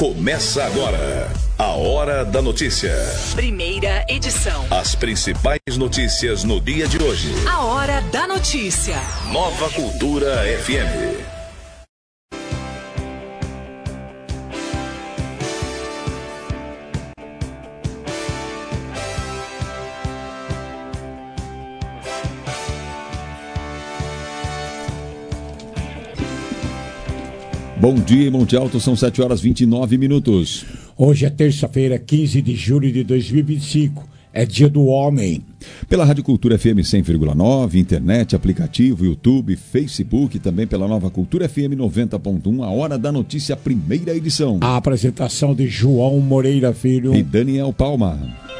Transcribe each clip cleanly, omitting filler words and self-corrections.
Começa agora a Hora da Notícia. Primeira edição. As principais notícias no dia de hoje. A Hora da Notícia. Nova Cultura FM. Bom dia, Monte Alto, são 7h29. Hoje é terça-feira, 15 de julho de 2025. É dia do homem. Pela Rádio Cultura FM 100,9, internet, aplicativo, YouTube, Facebook, também pela Nova Cultura FM 90.1, a Hora da Notícia, primeira edição. A apresentação de João Moreira Filho e Daniel Palma.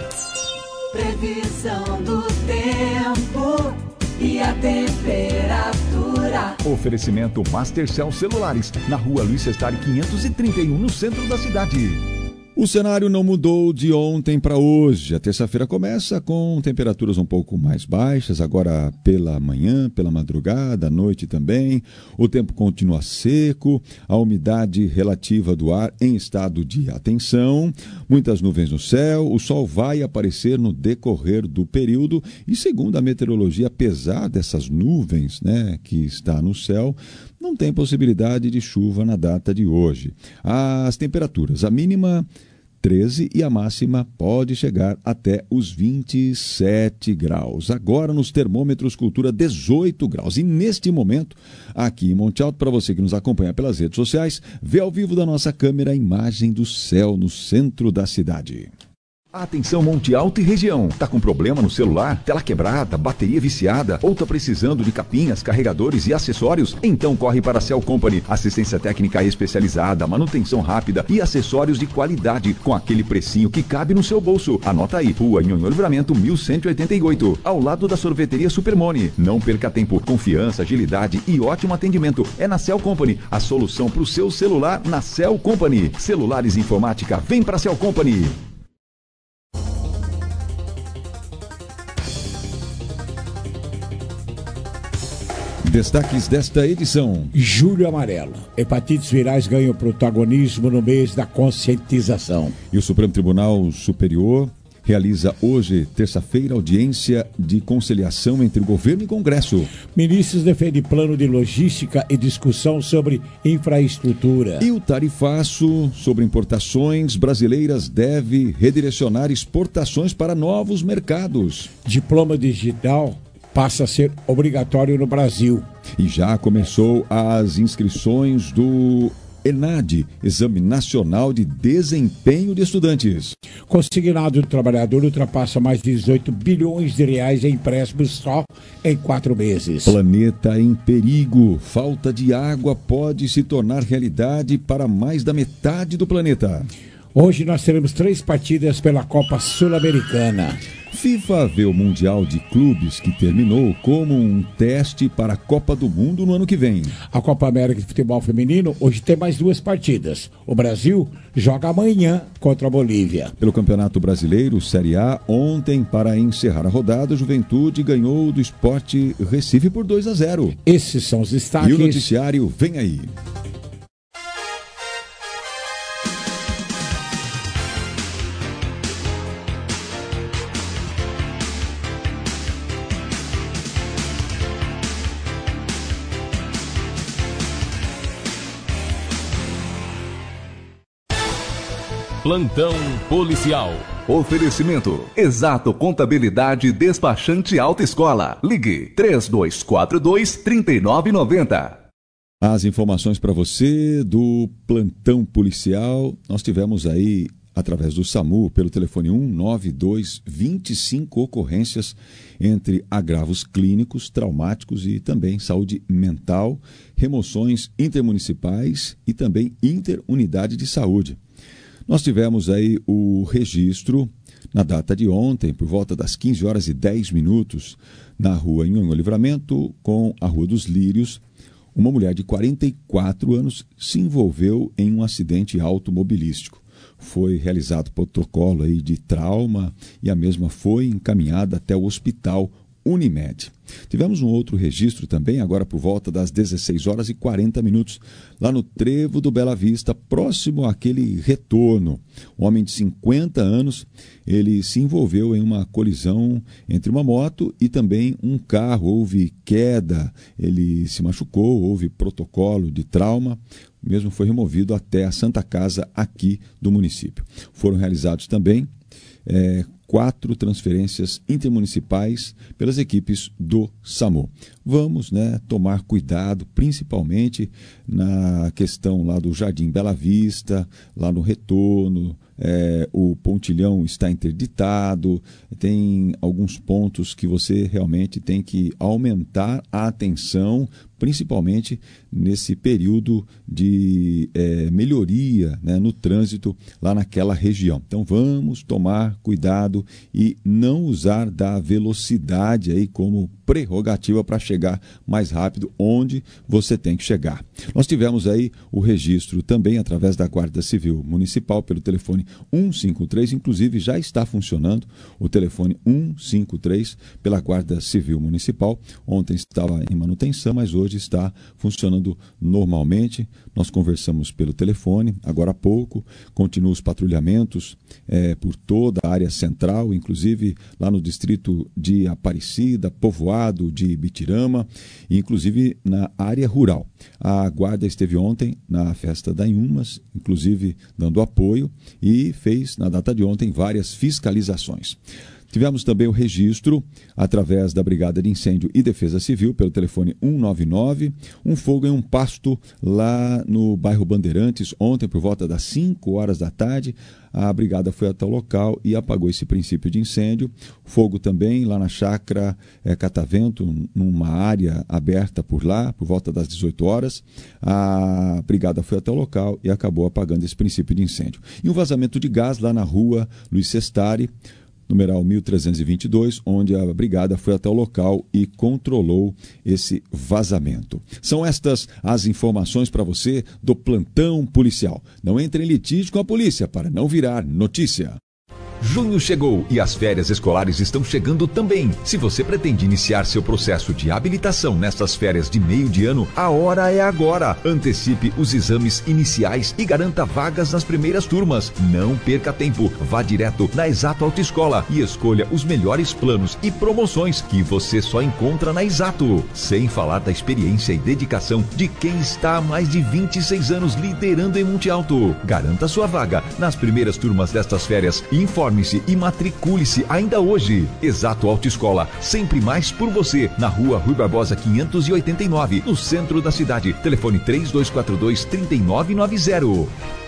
Previsão do tempo e a temperatura. Oferecimento Mastercell Celulares, na rua Luiz Sestari 531, no centro da cidade. O cenário não mudou de ontem para hoje. A terça-feira começa com temperaturas um pouco mais baixas, agora pela manhã, pela madrugada, à noite também. O tempo continua seco, a umidade relativa do ar em estado de atenção, muitas nuvens no céu, o sol vai aparecer no decorrer do período e, segundo a meteorologia, apesar dessas nuvens, que está no céu, não tem possibilidade de chuva na data de hoje. As temperaturas, a mínima 13 e a máxima pode chegar até os 27 graus. Agora nos termômetros Cultura 18 graus. E neste momento, aqui em Monte Alto, para você que nos acompanha pelas redes sociais, vê ao vivo da nossa câmera a imagem do céu no centro da cidade. Atenção Monte Alto e região. Tá com problema no celular? Tela quebrada, bateria viciada? Ou tá precisando de capinhas, carregadores e acessórios? Então corre para a Cell Company. Assistência técnica especializada, manutenção rápida e acessórios de qualidade com aquele precinho que cabe no seu bolso. Anota aí, Rua Nhonhô Livramento 1188, ao lado da sorveteria Supermone. Não perca tempo. Confiança, agilidade e ótimo atendimento. É na Cell Company. A solução para o seu celular na Cell Company. Celulares e informática, vem para a Cell Company. Destaques desta edição. Julho Amarelo. Hepatites virais ganham protagonismo no mês da conscientização. E o Supremo Tribunal Superior realiza hoje, terça-feira, audiência de conciliação entre o governo e o Congresso. Ministros defendem plano de logística e discussão sobre infraestrutura. E o tarifaço sobre importações brasileiras deve redirecionar exportações para novos mercados. Diploma digital passa a ser obrigatório no Brasil. E já começou as inscrições do ENAD, Exame Nacional de Desempenho de Estudantes. Consignado do trabalhador ultrapassa mais de 18 bilhões de reais em empréstimos só em 4 meses. Planeta em perigo. Falta de água pode se tornar realidade para mais da metade do planeta. Hoje nós teremos 3 partidas pela Copa Sul-Americana. FIFA vê o Mundial de Clubes, que terminou, como um teste para a Copa do Mundo no ano que vem. A Copa América de Futebol Feminino hoje tem mais 2 partidas. O Brasil joga amanhã contra a Bolívia. Pelo Campeonato Brasileiro, Série A, ontem, para encerrar a rodada, a Juventude ganhou do Sport Recife por 2-0. Esses são os destaques. E o noticiário vem aí. Plantão policial. Oferecimento Exato Contabilidade Despachante Autoescola. Ligue 3242-3990. As informações para você do plantão policial. Nós tivemos aí, através do SAMU, pelo telefone 192, 25 ocorrências entre agravos clínicos, traumáticos e também saúde mental, remoções intermunicipais e também interunidade de saúde. Nós tivemos aí o registro, na data de ontem, por volta das 15h10, na rua Nhonhô Livramento, com a Rua dos Lírios. Uma mulher de 44 anos se envolveu em um acidente automobilístico. Foi realizado protocolo aí de trauma e a mesma foi encaminhada até o hospital Unimed. Tivemos um outro registro também, agora por volta das 16h40, lá no Trevo do Bela Vista, próximo àquele retorno. Um homem de 50 anos, ele se envolveu em uma colisão entre uma moto e também um carro. Houve queda, ele se machucou, houve protocolo de trauma, mesmo foi removido até a Santa Casa aqui do município. Foram realizados também 4 transferências intermunicipais pelas equipes do SAMU. Vamos, tomar cuidado, principalmente na questão lá do Jardim Bela Vista, lá no retorno. O pontilhão está interditado, tem alguns pontos que você realmente tem que aumentar a atenção, principalmente nesse período de melhoria, no trânsito lá naquela região. Então vamos tomar cuidado e não usar da velocidade aí como prerrogativa para chegar mais rápido onde você tem que chegar. Nós tivemos aí o registro também através da Guarda Civil Municipal pelo telefone 153, inclusive já está funcionando o telefone 153 pela Guarda Civil Municipal. Ontem estava em manutenção, mas hoje está funcionando normalmente. Nós conversamos pelo telefone agora há pouco, continuam os patrulhamentos por toda a área central, inclusive lá no distrito de Aparecida, Povoado de Ibitirama, e inclusive na área rural. A Guarda esteve ontem na festa da Inhumas, inclusive dando apoio, e fez na data de ontem várias fiscalizações. Tivemos também o registro, através da Brigada de Incêndio e Defesa Civil, pelo telefone 199, um fogo em um pasto lá no bairro Bandeirantes, ontem por volta das 5 horas da tarde. A brigada foi até o local e apagou esse princípio de incêndio. Fogo também lá na chácara Catavento, numa área aberta por lá, por volta das 18 horas. A brigada foi até o local e acabou apagando esse princípio de incêndio. E um vazamento de gás lá na rua Luiz Sestari, numeral 1322, onde a brigada foi até o local e controlou esse vazamento. São estas as informações para você do plantão policial. Não entre em litígio com a polícia para não virar notícia. Junho chegou e as férias escolares estão chegando também. Se você pretende iniciar seu processo de habilitação nestas férias de meio de ano, a hora é agora. Antecipe os exames iniciais e garanta vagas nas primeiras turmas. Não perca tempo. Vá direto na Exato Autoescola e escolha os melhores planos e promoções que você só encontra na Exato. Sem falar da experiência e dedicação de quem está há mais de 26 anos liderando em Monte Alto. Garanta sua vaga nas primeiras turmas destas férias e informe-se e matricule-se ainda hoje. Exato Autoescola, sempre mais por você, na rua Rui Barbosa 589, no centro da cidade. Telefone 3242-3990.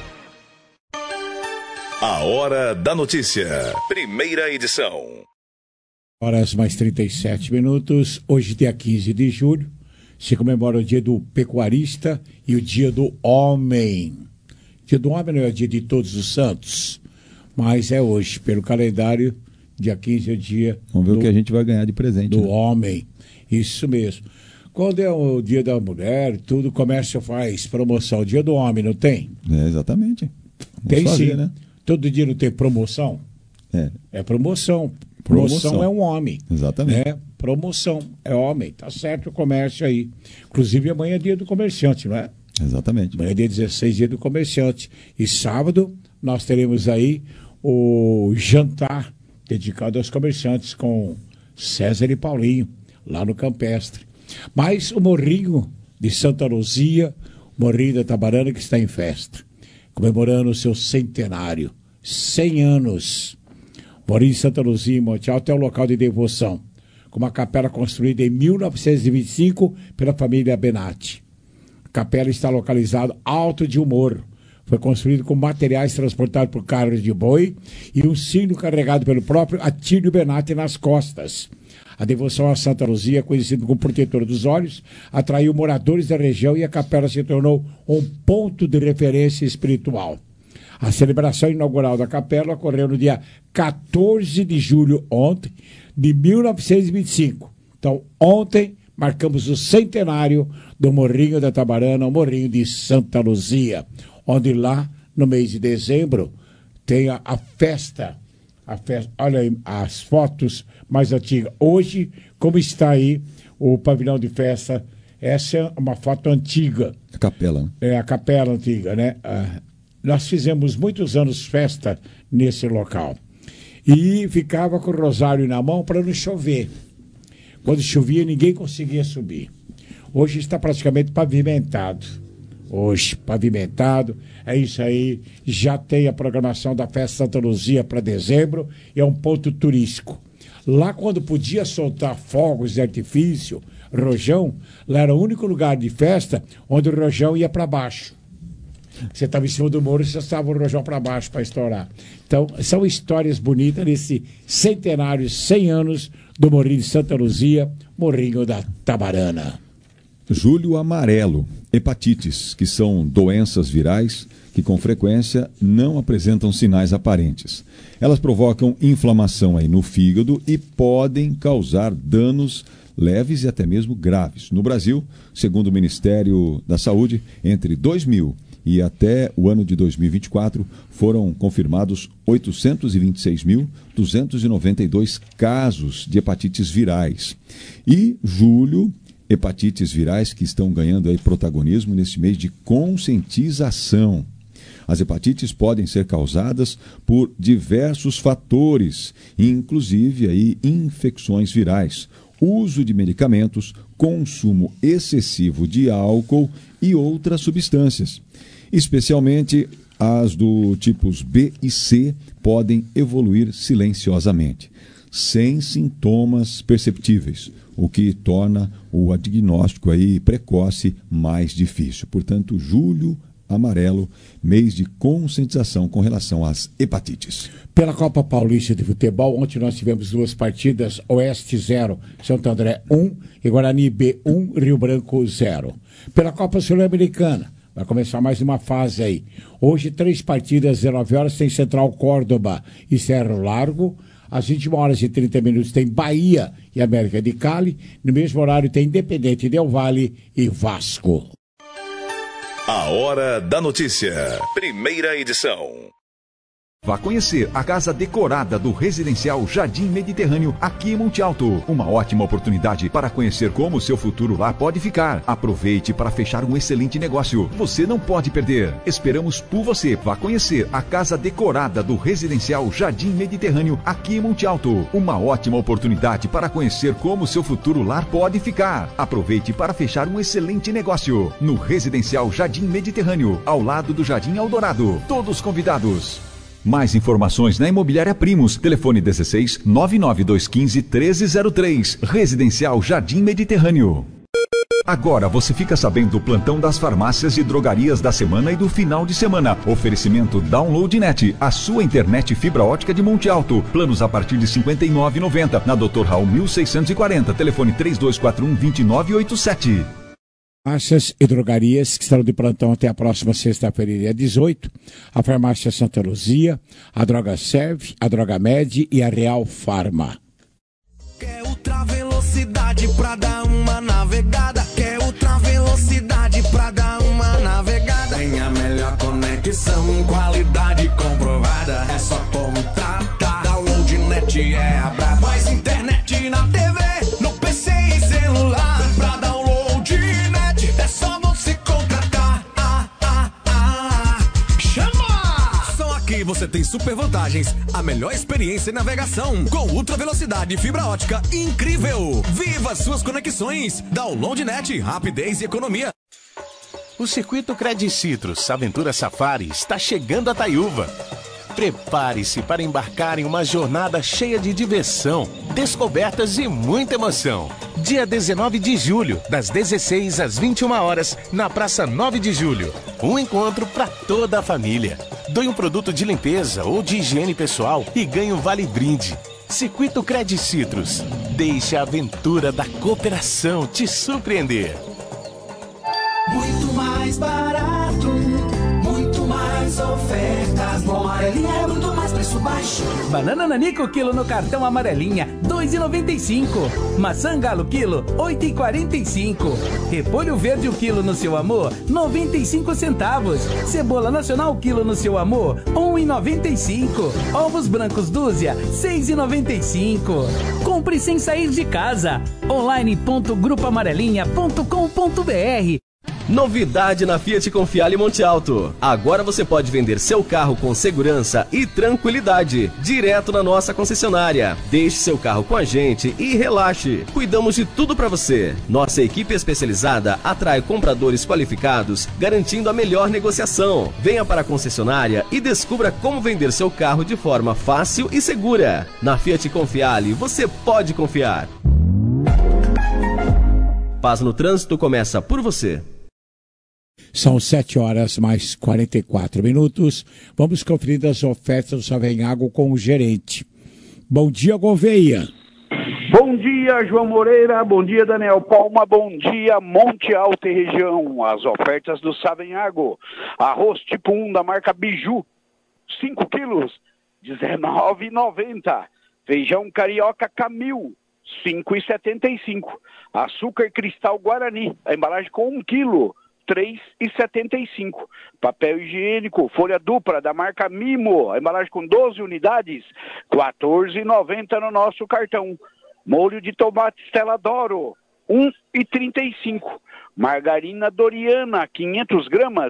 A Hora da Notícia, primeira edição. Horas mais 37 minutos. Hoje, dia 15 de julho, se comemora o dia do pecuarista e o dia do homem. O dia do homem não é o dia de todos os santos, mas é hoje, pelo calendário, dia 15 é o dia... Vamos ver o que a gente vai ganhar de presente. Do homem, isso mesmo. Quando é o dia da mulher, tudo o comércio faz promoção. O dia do homem, não tem? Exatamente. Tem fazer, sim. Né? Todo dia não tem promoção? É promoção. Promoção é um homem. Exatamente. Promoção é homem. Tá certo o comércio aí. Inclusive amanhã é dia do comerciante, não é? Exatamente. Amanhã é dia 16, dia do comerciante. E sábado nós teremos aí o jantar dedicado aos comerciantes com César e Paulinho, lá no Campestre. Mas o Morrinho de Santa Luzia, o Morrinho da Tabarana, que está em festa, comemorando o seu centenário, 100 anos. Morrinho de Santa Luzia, em Monte Alto, é um local de devoção, com uma capela construída em 1925 pela família Benatti. A capela está localizada alto de um morro. Foi construído com materiais transportados por carros de boi e um sino carregado pelo próprio Atílio Benatti nas costas. A devoção a Santa Luzia, conhecida como protetora dos olhos, atraiu moradores da região e a capela se tornou um ponto de referência espiritual. A celebração inaugural da capela ocorreu no dia 14 de julho, ontem, de 1925. Então, ontem, marcamos o centenário do Morrinho da Tabarana, o Morrinho de Santa Luzia, onde lá, no mês de dezembro, tem a festa a festa, olha aí as fotos mais antigas. Hoje, como está aí o pavilhão de festa, essa é uma foto antiga. A capela, né? É a capela antiga, né? Nós fizemos muitos anos festa nesse local. E ficava com o rosário na mão para não chover. Quando chovia, ninguém conseguia subir. Hoje está praticamente pavimentado. Hoje, pavimentado. É isso aí. Já tem a programação da Festa Santa Luzia para dezembro. É um ponto turístico. Lá, quando podia soltar fogos de artifício, rojão, lá era o único lugar de festa onde o rojão ia para baixo. Você estava em cima do muro e você estava o rojão para baixo para estourar. Então, são histórias bonitas nesse centenário, 100 anos do Morrinho de Santa Luzia, Morrinho da Tabarana. Julho amarelo, hepatites, que são doenças virais que com frequência não apresentam sinais aparentes. Elas provocam inflamação aí no fígado e podem causar danos leves e até mesmo graves. No Brasil, segundo o Ministério da Saúde, entre 2000 e até o ano de 2024, foram confirmados 826.292 casos de hepatites virais. E julho, hepatites virais que estão ganhando aí protagonismo nesse mês de conscientização. As hepatites podem ser causadas por diversos fatores, inclusive aí infecções virais, uso de medicamentos, consumo excessivo de álcool e outras substâncias. Especialmente as do tipos B e C podem evoluir silenciosamente, sem sintomas perceptíveis, o que torna o diagnóstico aí precoce mais difícil. Portanto, julho amarelo, mês de conscientização com relação às hepatites. Pela Copa Paulista de Futebol, ontem nós tivemos 2 partidas, Oeste 0, Santo André 1 e Guarani B 1, Rio Branco 0. Pela Copa Sul-Americana, vai começar mais uma fase aí. Hoje, 3 partidas, 19 horas, tem Central Córdoba e Cerro Largo. Às 21 horas e 30 minutos tem Bahia e América de Cali. No mesmo horário tem Independente Del Valle e Vasco. A Hora da Notícia. Primeira edição. Vá conhecer a casa decorada do Residencial Jardim Mediterrâneo aqui em Monte Alto. Uma ótima oportunidade para conhecer como o seu futuro lá pode ficar. Aproveite para fechar um excelente negócio. Você não pode perder. Esperamos por você. Vá conhecer a casa decorada do Residencial Jardim Mediterrâneo aqui em Monte Alto. Uma ótima oportunidade para conhecer como o seu futuro lar pode ficar. Aproveite para fechar um excelente negócio. No Residencial Jardim Mediterrâneo, ao lado do Jardim Eldorado. Todos convidados. Mais informações na Imobiliária Primos. Telefone 16 99215 1303. Residencial Jardim Mediterrâneo. Agora você fica sabendo do plantão das farmácias e drogarias da semana e do final de semana. Oferecimento Downloadnet, a sua internet fibra ótica de Monte Alto. Planos a partir de R$ 59,90. Na Dr. Raul 1640. Telefone 3241-2987. Farmácias e drogarias que estarão de plantão até a próxima sexta-feira, dia 18. A Farmácia Santa Luzia, a Droga Serve, a Droga Med e a Real Farma. Quer ultra velocidade pra dar uma navegada? Quer ultra velocidade pra dar uma navegada? Tem a melhor conexão, qualidade comprovada. É só contratar. Downloadnet é a braba. Mais internet na TV, no PC e celular. Pra Downloadnet é só você contratar. Chama! Só aqui você tem super vantagens. A melhor experiência em navegação com ultra velocidade e fibra ótica incrível. Viva suas conexões. Downloadnet, rapidez e economia. O Circuito Credit Citrus Aventura Safari está chegando a Taiúva. Prepare-se para embarcar em uma jornada cheia de diversão, descobertas e muita emoção. Dia 19 de julho, das 16 às 21 horas, na Praça 9 de Julho. Um encontro para toda a família. Doe um produto de limpeza ou de higiene pessoal e ganhe um vale brinde. Circuito Credit Citrus. Deixe a aventura da cooperação te surpreender. Muito mais barato, muito mais ofertas. Bom Amarelinho é muito mais preço preço baixo. Banana Nanico quilo no cartão amarelinha, R$ 2,95. Maçã Galo quilo, R$ 8,45. Repolho verde o quilo no seu amor, 95 centavos. Cebola nacional quilo no seu amor, R$ 1,95. Ovos brancos dúzia, R$ 6,95. Compre sem sair de casa. online.grupoamarelinha.com.br. Novidade na Fiat Confiale Monte Alto. Agora você pode vender seu carro com segurança e tranquilidade, direto na nossa concessionária. Deixe seu carro com a gente e relaxe. Cuidamos de tudo para você. Nossa equipe especializada atrai compradores qualificados, garantindo a melhor negociação. Venha para a concessionária e descubra como vender seu carro de forma fácil e segura. Na Fiat Confiale, você pode confiar. Paz no Trânsito começa por você. São 7h mais 44. Vamos conferir as ofertas do Savenhago com o gerente. Bom dia, Gouveia. Bom dia, João Moreira. Bom dia, Daniel Palma. Bom dia, Monte Alto e região. As ofertas do Savenhago. Arroz tipo 1 da marca Biju, 5 quilos, R$19,90. Feijão carioca Camil, R$5,75. Açúcar cristal Guarani, a embalagem com 1 quilo, R$3,75. Papel higiênico, folha dupla da marca Mimo, a embalagem com 12 unidades, R$14,90 no nosso cartão. Molho de tomate Stella D'Oro, R$1,35. Margarina Doriana, 500 gramas,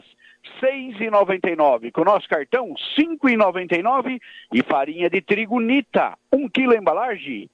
R$6,99. Com o nosso cartão, R$5,99. E farinha de trigo Nita, 1 quilo embalagem,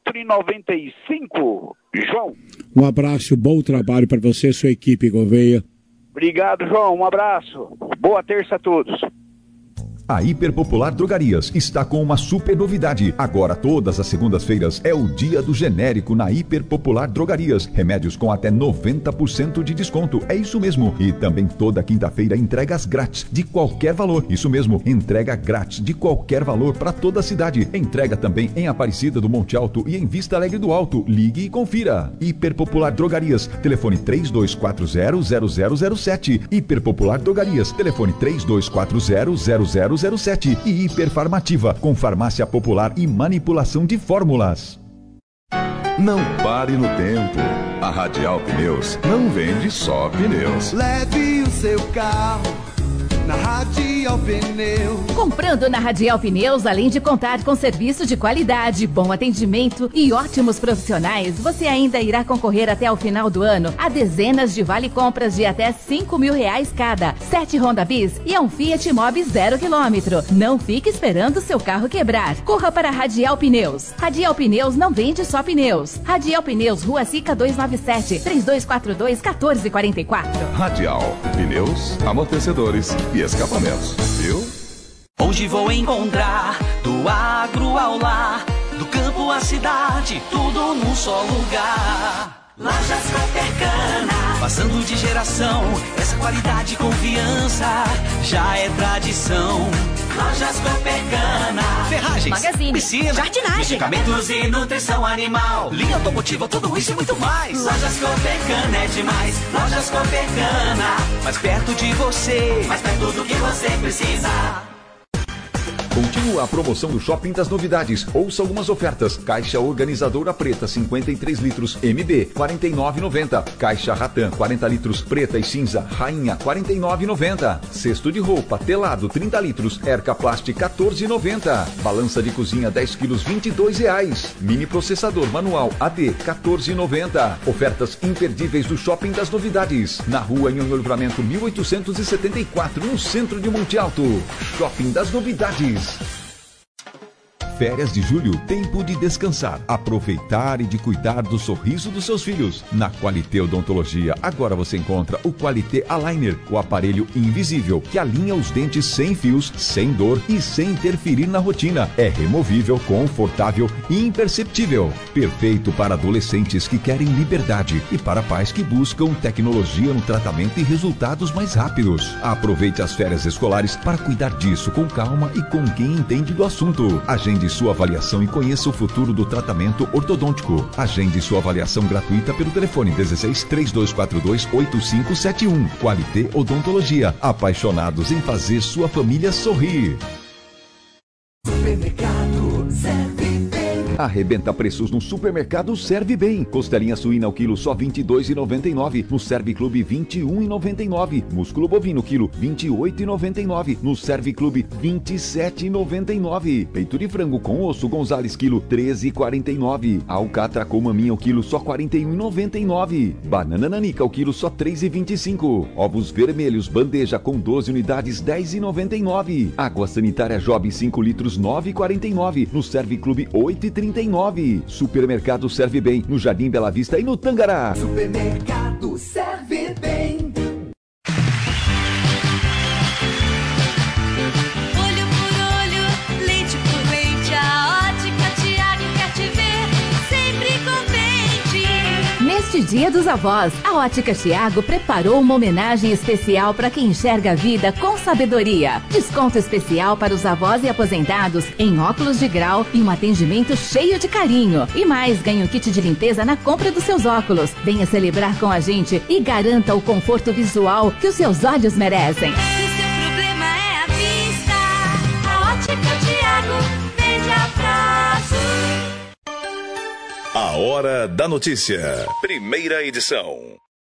R$4,95. João. Um abraço, bom trabalho para você e sua equipe, Gouveia. Obrigado, João. Um abraço. Boa terça a todos. A Hiperpopular Drogarias está com uma super novidade. Agora, todas as segundas-feiras, é o dia do genérico na Hiperpopular Drogarias. Remédios com até 90% de desconto. É isso mesmo. E também toda quinta-feira, entregas grátis de qualquer valor. Isso mesmo, entrega grátis de qualquer valor para toda a cidade. Entrega também em Aparecida do Monte Alto e em Vista Alegre do Alto. Ligue e confira. Hiperpopular Drogarias. Telefone 3240-0007. Hiperpopular Drogarias. Telefone 3240-0007. E Hiperfarmativa, com farmácia popular e manipulação de fórmulas. Não pare no tempo. A Radial Pneus não vende só pneus. Leve o seu carro na Radial Pneus. Comprando na Radial Pneus, além de contar com serviço de qualidade, bom atendimento e ótimos profissionais, você ainda irá concorrer até o final do ano a dezenas de vale-compras de até R$5.000 cada, 7 Honda Bis e um Fiat Mobi 0 km. Não fique esperando seu carro quebrar. Corra para a Radial Pneus. Radial Pneus não vende só pneus. Radial Pneus, Rua Sica 297, 3242-1444. Radial Pneus, amortecedores e escapamentos, viu? Hoje vou encontrar do agro ao lar, do campo à cidade, tudo num só lugar. Lajas Coopercana, passando de geração, essa qualidade e confiança já é tradição. Lojas Coopercana, ferragens, magazine, piscina, jardinagem, medicamentos e nutrição animal, linha automotiva, tudo isso e muito mais. Lojas Coopercana é demais. Lojas Coopercana, mais perto de você, mais perto do que você precisa. Continua a promoção do Shopping das Novidades. Ouça algumas ofertas. Caixa organizadora preta, 53 litros, MB, R$ 49,90. Caixa Ratan, 40 litros, preta e cinza, Rainha, R$ 49,90. Cesto de roupa, telado, 30 litros, Erca Plast, R$ 14,90. Balança de cozinha, 10 quilos, R$ 22,00. Mini processador manual, AD, R$ 14,90. Ofertas imperdíveis do Shopping das Novidades. Na rua Nhonhô Livramento, 1874, no centro de Monte Alto. Shopping das Novidades. Férias de julho, tempo de descansar, aproveitar e de cuidar do sorriso dos seus filhos. Na Qualité Odontologia, agora você encontra o Qualité Aligner, o aparelho invisível que alinha os dentes sem fios, sem dor e sem interferir na rotina. É removível, confortável e imperceptível. Perfeito para adolescentes que querem liberdade e para pais que buscam tecnologia no tratamento e resultados mais rápidos. Aproveite as férias escolares para cuidar disso com calma e com quem entende do assunto. Agende sua avaliação e conheça o futuro do tratamento ortodôntico. Agende sua avaliação gratuita pelo telefone 16-3242-8571. Qualité Odontologia. Apaixonados em fazer sua família sorrir. Arrebenta preços no supermercado Serve Bem. Costelinha suína ao quilo só R$ 22,99. No Serve Clube R$ 21,99. Músculo bovino quilo R$ 28,99. No Serve Clube R$ 27,99. Peito de frango com osso Gonzales quilo R$ 13,49. Alcatra com maminha ao quilo só R$ 41,99. Banana nanica ao quilo só R$ 3,25. Ovos vermelhos bandeja com 12 unidades R$ 10,99. Água sanitária Job 5 litros R$ 9,49. No Serve Clube R$ 8,39. Supermercado Serve Bem, no Jardim Bela Vista e no Tangará. Supermercado Serve Bem. Olho por olho, leite por leite, a Ótica Tiago quer te ver sempre contente. Neste Dia dos Avós, a Ótica Tiago preparou uma homenagem especial para quem enxerga a vida com sabedoria. Desconto especial para os avós e aposentados em óculos de grau e um atendimento cheio de carinho. E mais, ganhe um kit de limpeza na compra dos seus óculos. Venha celebrar com a gente e garanta o conforto visual que os seus olhos merecem. Se seu problema é a vista, a Ótica Tiago vende a prazo. A Hora da Notícia. Primeira edição.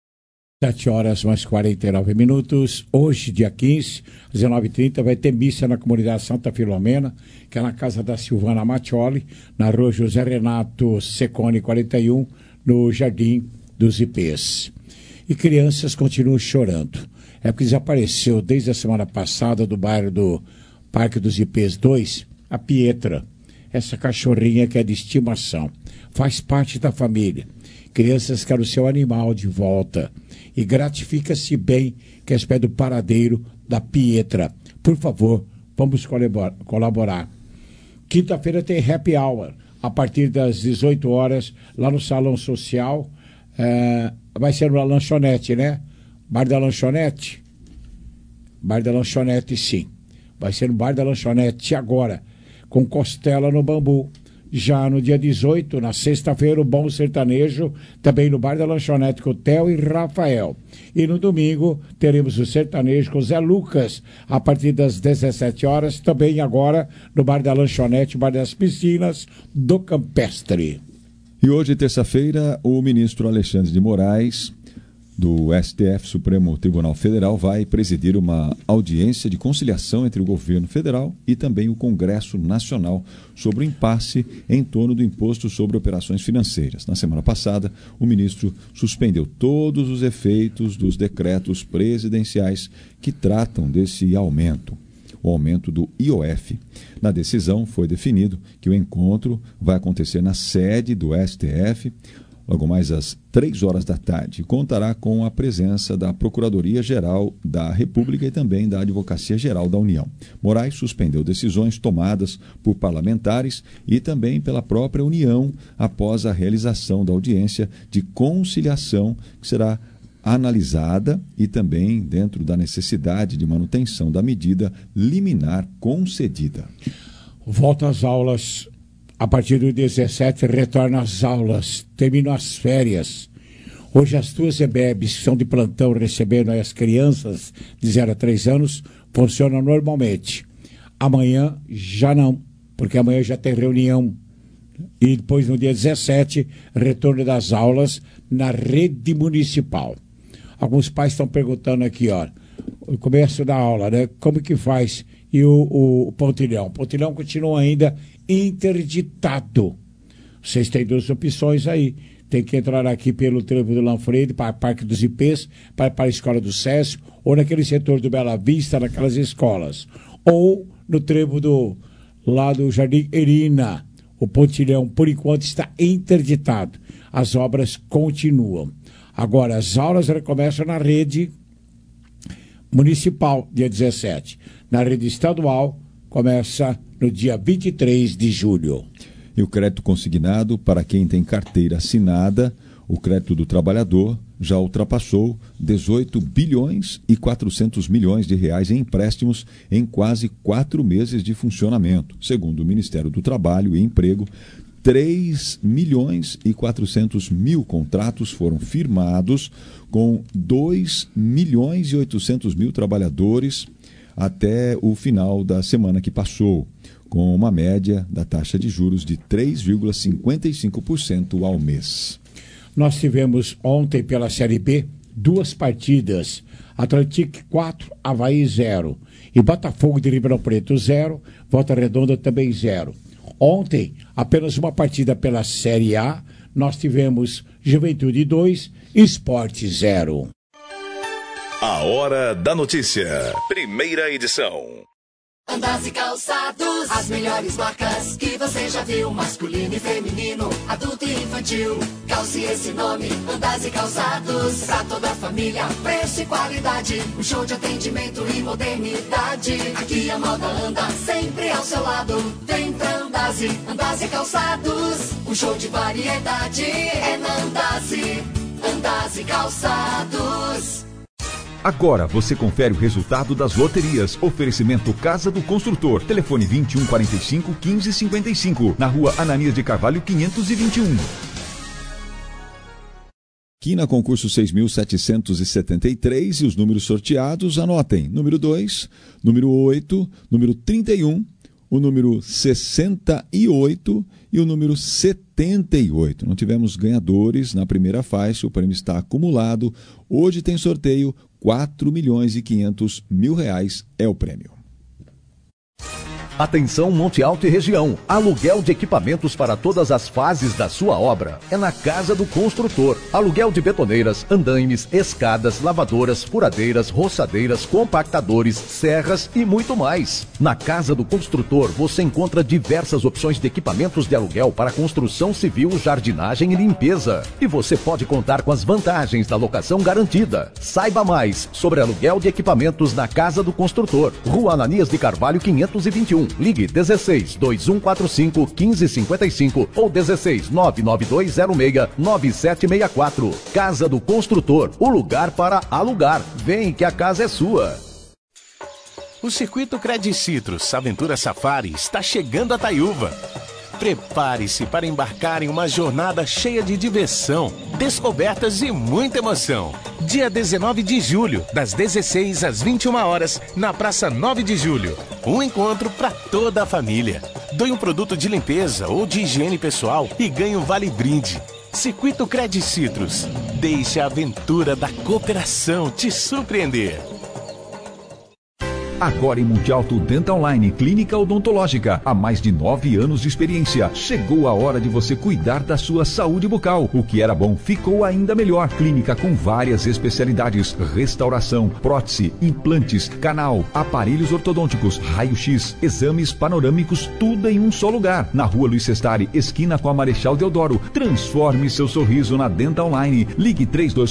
7 horas mais 49 minutos. Hoje, dia 15, às 19h30, vai ter missa na comunidade Santa Filomena, que é na casa da Silvana Mattioli, na rua José Renato Secone 41, no Jardim dos Ipês. E crianças continuam chorando. É porque desapareceu desde a semana passada do bairro do Parque dos Ipês 2, a Pietra. Essa cachorrinha que é de estimação. Faz parte da família. Crianças querem o seu animal de volta. E gratifica-se bem que é espera do paradeiro da Pietra. Por favor, vamos colaborar. Quinta-feira tem happy hour, a partir das 18 horas, lá no Salão Social. Vai ser uma lanchonete, né? Bar da Lanchonete? Bar da Lanchonete, sim. Vai ser no Bar da Lanchonete agora, com costela no bambu. Já no dia 18, na sexta-feira, o Bom Sertanejo, também no Bar da Lanchonete com o Theo e Rafael. E no domingo, teremos o sertanejo com o Zé Lucas, a partir das 17 horas, também agora no Bar da Lanchonete, Bar das Piscinas, do Campestre. E hoje, terça-feira, o ministro Alexandre de Moraes, do STF, Supremo Tribunal Federal, vai presidir uma audiência de conciliação entre o governo federal e também o Congresso Nacional sobre o impasse em torno do imposto sobre operações financeiras. Na semana passada, o ministro suspendeu todos os efeitos dos decretos presidenciais que tratam desse aumento, o aumento do IOF. Na decisão foi definido que o encontro vai acontecer na sede do STF, logo mais às 3 horas da tarde, contará com a presença da Procuradoria-Geral da República e também da Advocacia-Geral da União. Moraes suspendeu decisões tomadas por parlamentares e também pela própria União após a realização da audiência de conciliação, que será analisada e também dentro da necessidade de manutenção da medida liminar concedida. Volta às aulas. A partir do 17, retorna às aulas, terminam as férias. Hoje as 2 EBEBs que são de plantão recebendo as crianças de 0 a 3 anos funcionam normalmente. Amanhã já não, porque amanhã já tem reunião. E depois, no dia 17, retorno das aulas na rede municipal. Alguns pais estão perguntando aqui, ó, o começo da aula, né? Como que faz? E o pontilhão? O pontilhão continua ainda interditado. Vocês têm 2 opções aí. Tem que entrar aqui pelo trevo do Lanfredi, para Parque dos Ipês, para a Escola do Césio, ou naquele setor do Bela Vista, naquelas escolas. Ou no trevo lá do Jardim Erina. O pontilhão, por enquanto, está interditado. As obras continuam. Agora, as aulas recomeçam na rede municipal, dia 17. Na rede estadual, começa no dia 23 de julho. E o crédito consignado para quem tem carteira assinada, o crédito do trabalhador, já ultrapassou 18 bilhões e 400 milhões de reais em empréstimos em quase 4 meses de funcionamento. Segundo o Ministério do Trabalho e Emprego, 3 milhões e 400 mil contratos foram firmados com 2 milhões e 800 mil trabalhadores até o final da semana que passou, com uma média da taxa de juros de 3,55% ao mês. Nós tivemos ontem pela Série B 2 partidas. Atlético 4, Avaí 0. E Botafogo de Ribeirão Preto 0, Volta Redonda também 0. Ontem, apenas uma partida pela Série A, nós tivemos Juventude 2, Sport 0. A Hora da Notícia, primeira edição. Andas e Calçados, as melhores marcas que você já viu, masculino e feminino, adulto e infantil. Calce esse nome, Andas e Calçados, pra toda a família, preço e qualidade, um show de atendimento e modernidade. Aqui a moda anda sempre ao seu lado, vem pra Andas e Calçados, um show de variedade é na Andas e Calçados. Agora você confere o resultado das loterias. Oferecimento Casa do Construtor. Telefone 2145-1555. Na rua Ananias de Carvalho, 521. Quina concurso 6.773 e os números sorteados, anotem. Número 2, número 8, número 31, o número 68 e o número 78. Não tivemos ganhadores na primeira faixa, o prêmio está acumulado. Hoje tem sorteio, R$4.500.000 é o prêmio. Atenção Monte Alto e região, aluguel de equipamentos para todas as fases da sua obra é na Casa do Construtor. Aluguel de betoneiras, andaimes, escadas, lavadoras, furadeiras, roçadeiras, compactadores, serras e muito mais. Na Casa do Construtor você encontra diversas opções de equipamentos de aluguel para construção civil, jardinagem e limpeza. E você pode contar com as vantagens da locação garantida. Saiba mais sobre aluguel de equipamentos na Casa do Construtor. Rua Ananias de Carvalho 521. Ligue 16 2145 1555 ou 16 99206 9764. Casa do Construtor, o lugar para alugar. Vem que a casa é sua. O Circuito Credit Citrus Aventura Safari está chegando a Taiúva. Prepare-se para embarcar em uma jornada cheia de diversão, descobertas e muita emoção. Dia 19 de julho, das 16 às 21 horas, na Praça 9 de Julho. Um encontro para toda a família. Doe um produto de limpeza ou de higiene pessoal e ganhe um vale-brinde. Circuito Credit Citrus. Deixe a aventura da cooperação te surpreender. Agora em Monte Alto Dental Line, clínica odontológica. Há mais de 9 anos de experiência. Chegou a hora de você cuidar da sua saúde bucal. O que era bom ficou ainda melhor. Clínica com várias especialidades: restauração, prótese, implantes, canal, aparelhos ortodônticos, raio-x, exames panorâmicos, tudo em um só lugar. Na rua Luiz Sestari, esquina com a Marechal Deodoro. Transforme seu sorriso na Dental Line. Ligue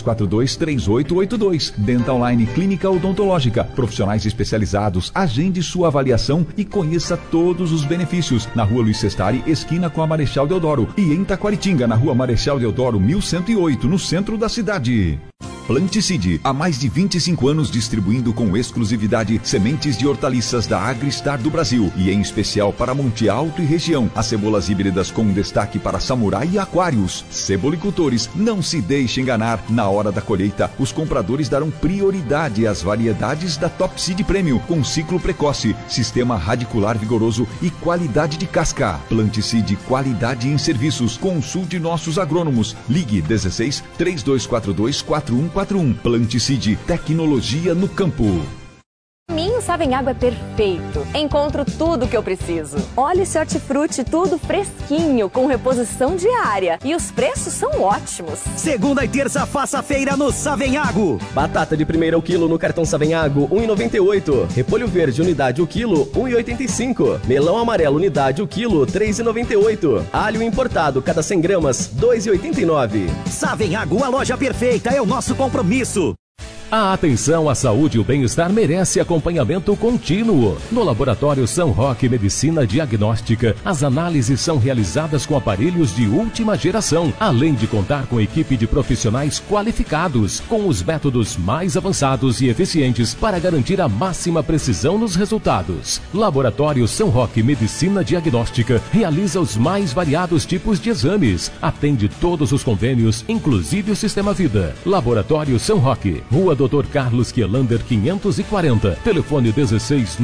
3242-3882. Dental Line Clínica Odontológica. Profissionais especializados. Agende sua avaliação e conheça todos os benefícios. Na rua Luiz Sestari, esquina com a Marechal Deodoro. E em Taquaritinga, na rua Marechal Deodoro 1108, no centro da cidade. Planticide, há mais de 25 anos distribuindo com exclusividade sementes de hortaliças da Agristar do Brasil e em especial para Monte Alto e região. As cebolas híbridas com destaque para samurai e aquários. Cebolicultores, não se deixe enganar. Na hora da colheita, os compradores darão prioridade às variedades da Top Seed Premium com ciclo precoce, sistema radicular vigoroso e qualidade de casca. Planticide, qualidade em serviços. Consulte nossos agrônomos. Ligue 16 3242 4141. Planticide, tecnologia no campo. Para mim, o Savenhago é perfeito. Encontro tudo o que eu preciso. Olha esse hortifruti, tudo fresquinho, com reposição diária. E os preços são ótimos. Segunda e terça, faça feira no Savenhago. Batata de primeira o quilo no cartão Savenhago, 1,98. Repolho verde, unidade o quilo, 1,85. Melão amarelo, unidade o quilo, 3,98. Alho importado, cada 100 gramas, 2,89. Savenhago, a loja perfeita, é o nosso compromisso. A atenção à saúde e o bem-estar merece acompanhamento contínuo. No Laboratório São Roque Medicina Diagnóstica, as análises são realizadas com aparelhos de última geração, além de contar com equipe de profissionais qualificados, com os métodos mais avançados e eficientes para garantir a máxima precisão nos resultados. Laboratório São Roque Medicina Diagnóstica realiza os mais variados tipos de exames, atende todos os convênios, inclusive o Sistema Vida. Laboratório São Roque, Rua Rua Dr. Carlos Quielander 540. Telefone 16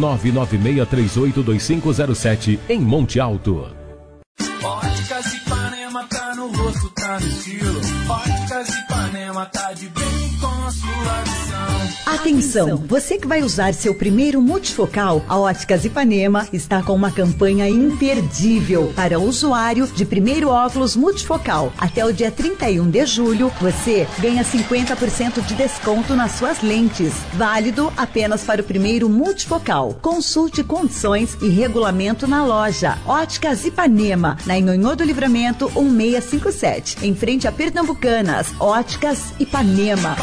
996382507 em Monte Alto. Óticas Ipanema tá no rosto, tá no estilo. Óticas Ipanema tá de bem com a sua visão. Atenção, você que vai usar seu primeiro multifocal, a Óticas Ipanema está com uma campanha imperdível para o usuário de primeiro óculos multifocal. Até o dia 31 de julho, você ganha 50% de desconto nas suas lentes. Válido apenas para o primeiro multifocal. Consulte condições e regulamento na loja. Óticas Ipanema, na Nhonhô do Livramento 1657, em frente a Pernambucanas. Óticas Ipanema.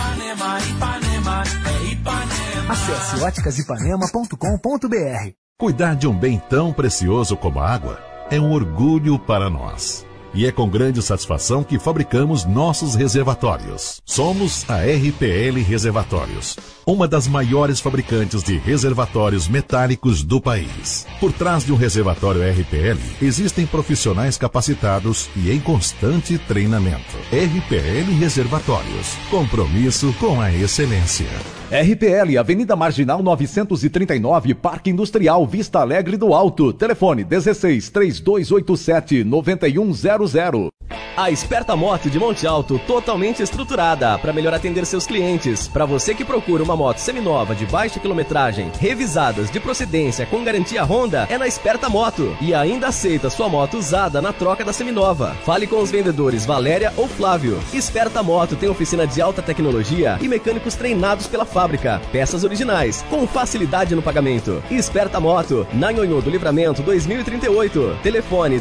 Acesse óticasipanema.com.br. Cuidar de um bem tão precioso como a água é um orgulho para nós. E é com grande satisfação que fabricamos nossos reservatórios. Somos a RPL Reservatórios, uma das maiores fabricantes de reservatórios metálicos do país. Por trás de um reservatório RPL, existem profissionais capacitados e em constante treinamento. RPL Reservatórios, compromisso com a excelência. RPL, Avenida Marginal 939, Parque Industrial, Vista Alegre do Alto. Telefone 16 3287 9100. A Esperta Moto de Monte Alto, totalmente estruturada para melhor atender seus clientes. Para você que procura uma moto seminova de baixa quilometragem, revisadas de procedência com garantia Honda, é na Esperta Moto. E ainda aceita sua moto usada na troca da seminova. Fale com os vendedores Valéria ou Flávio. Esperta Moto tem oficina de alta tecnologia e mecânicos treinados pela fábrica. Peças originais, com facilidade no pagamento. Esperta Moto, na Nhonhô do Livramento 2038. Telefone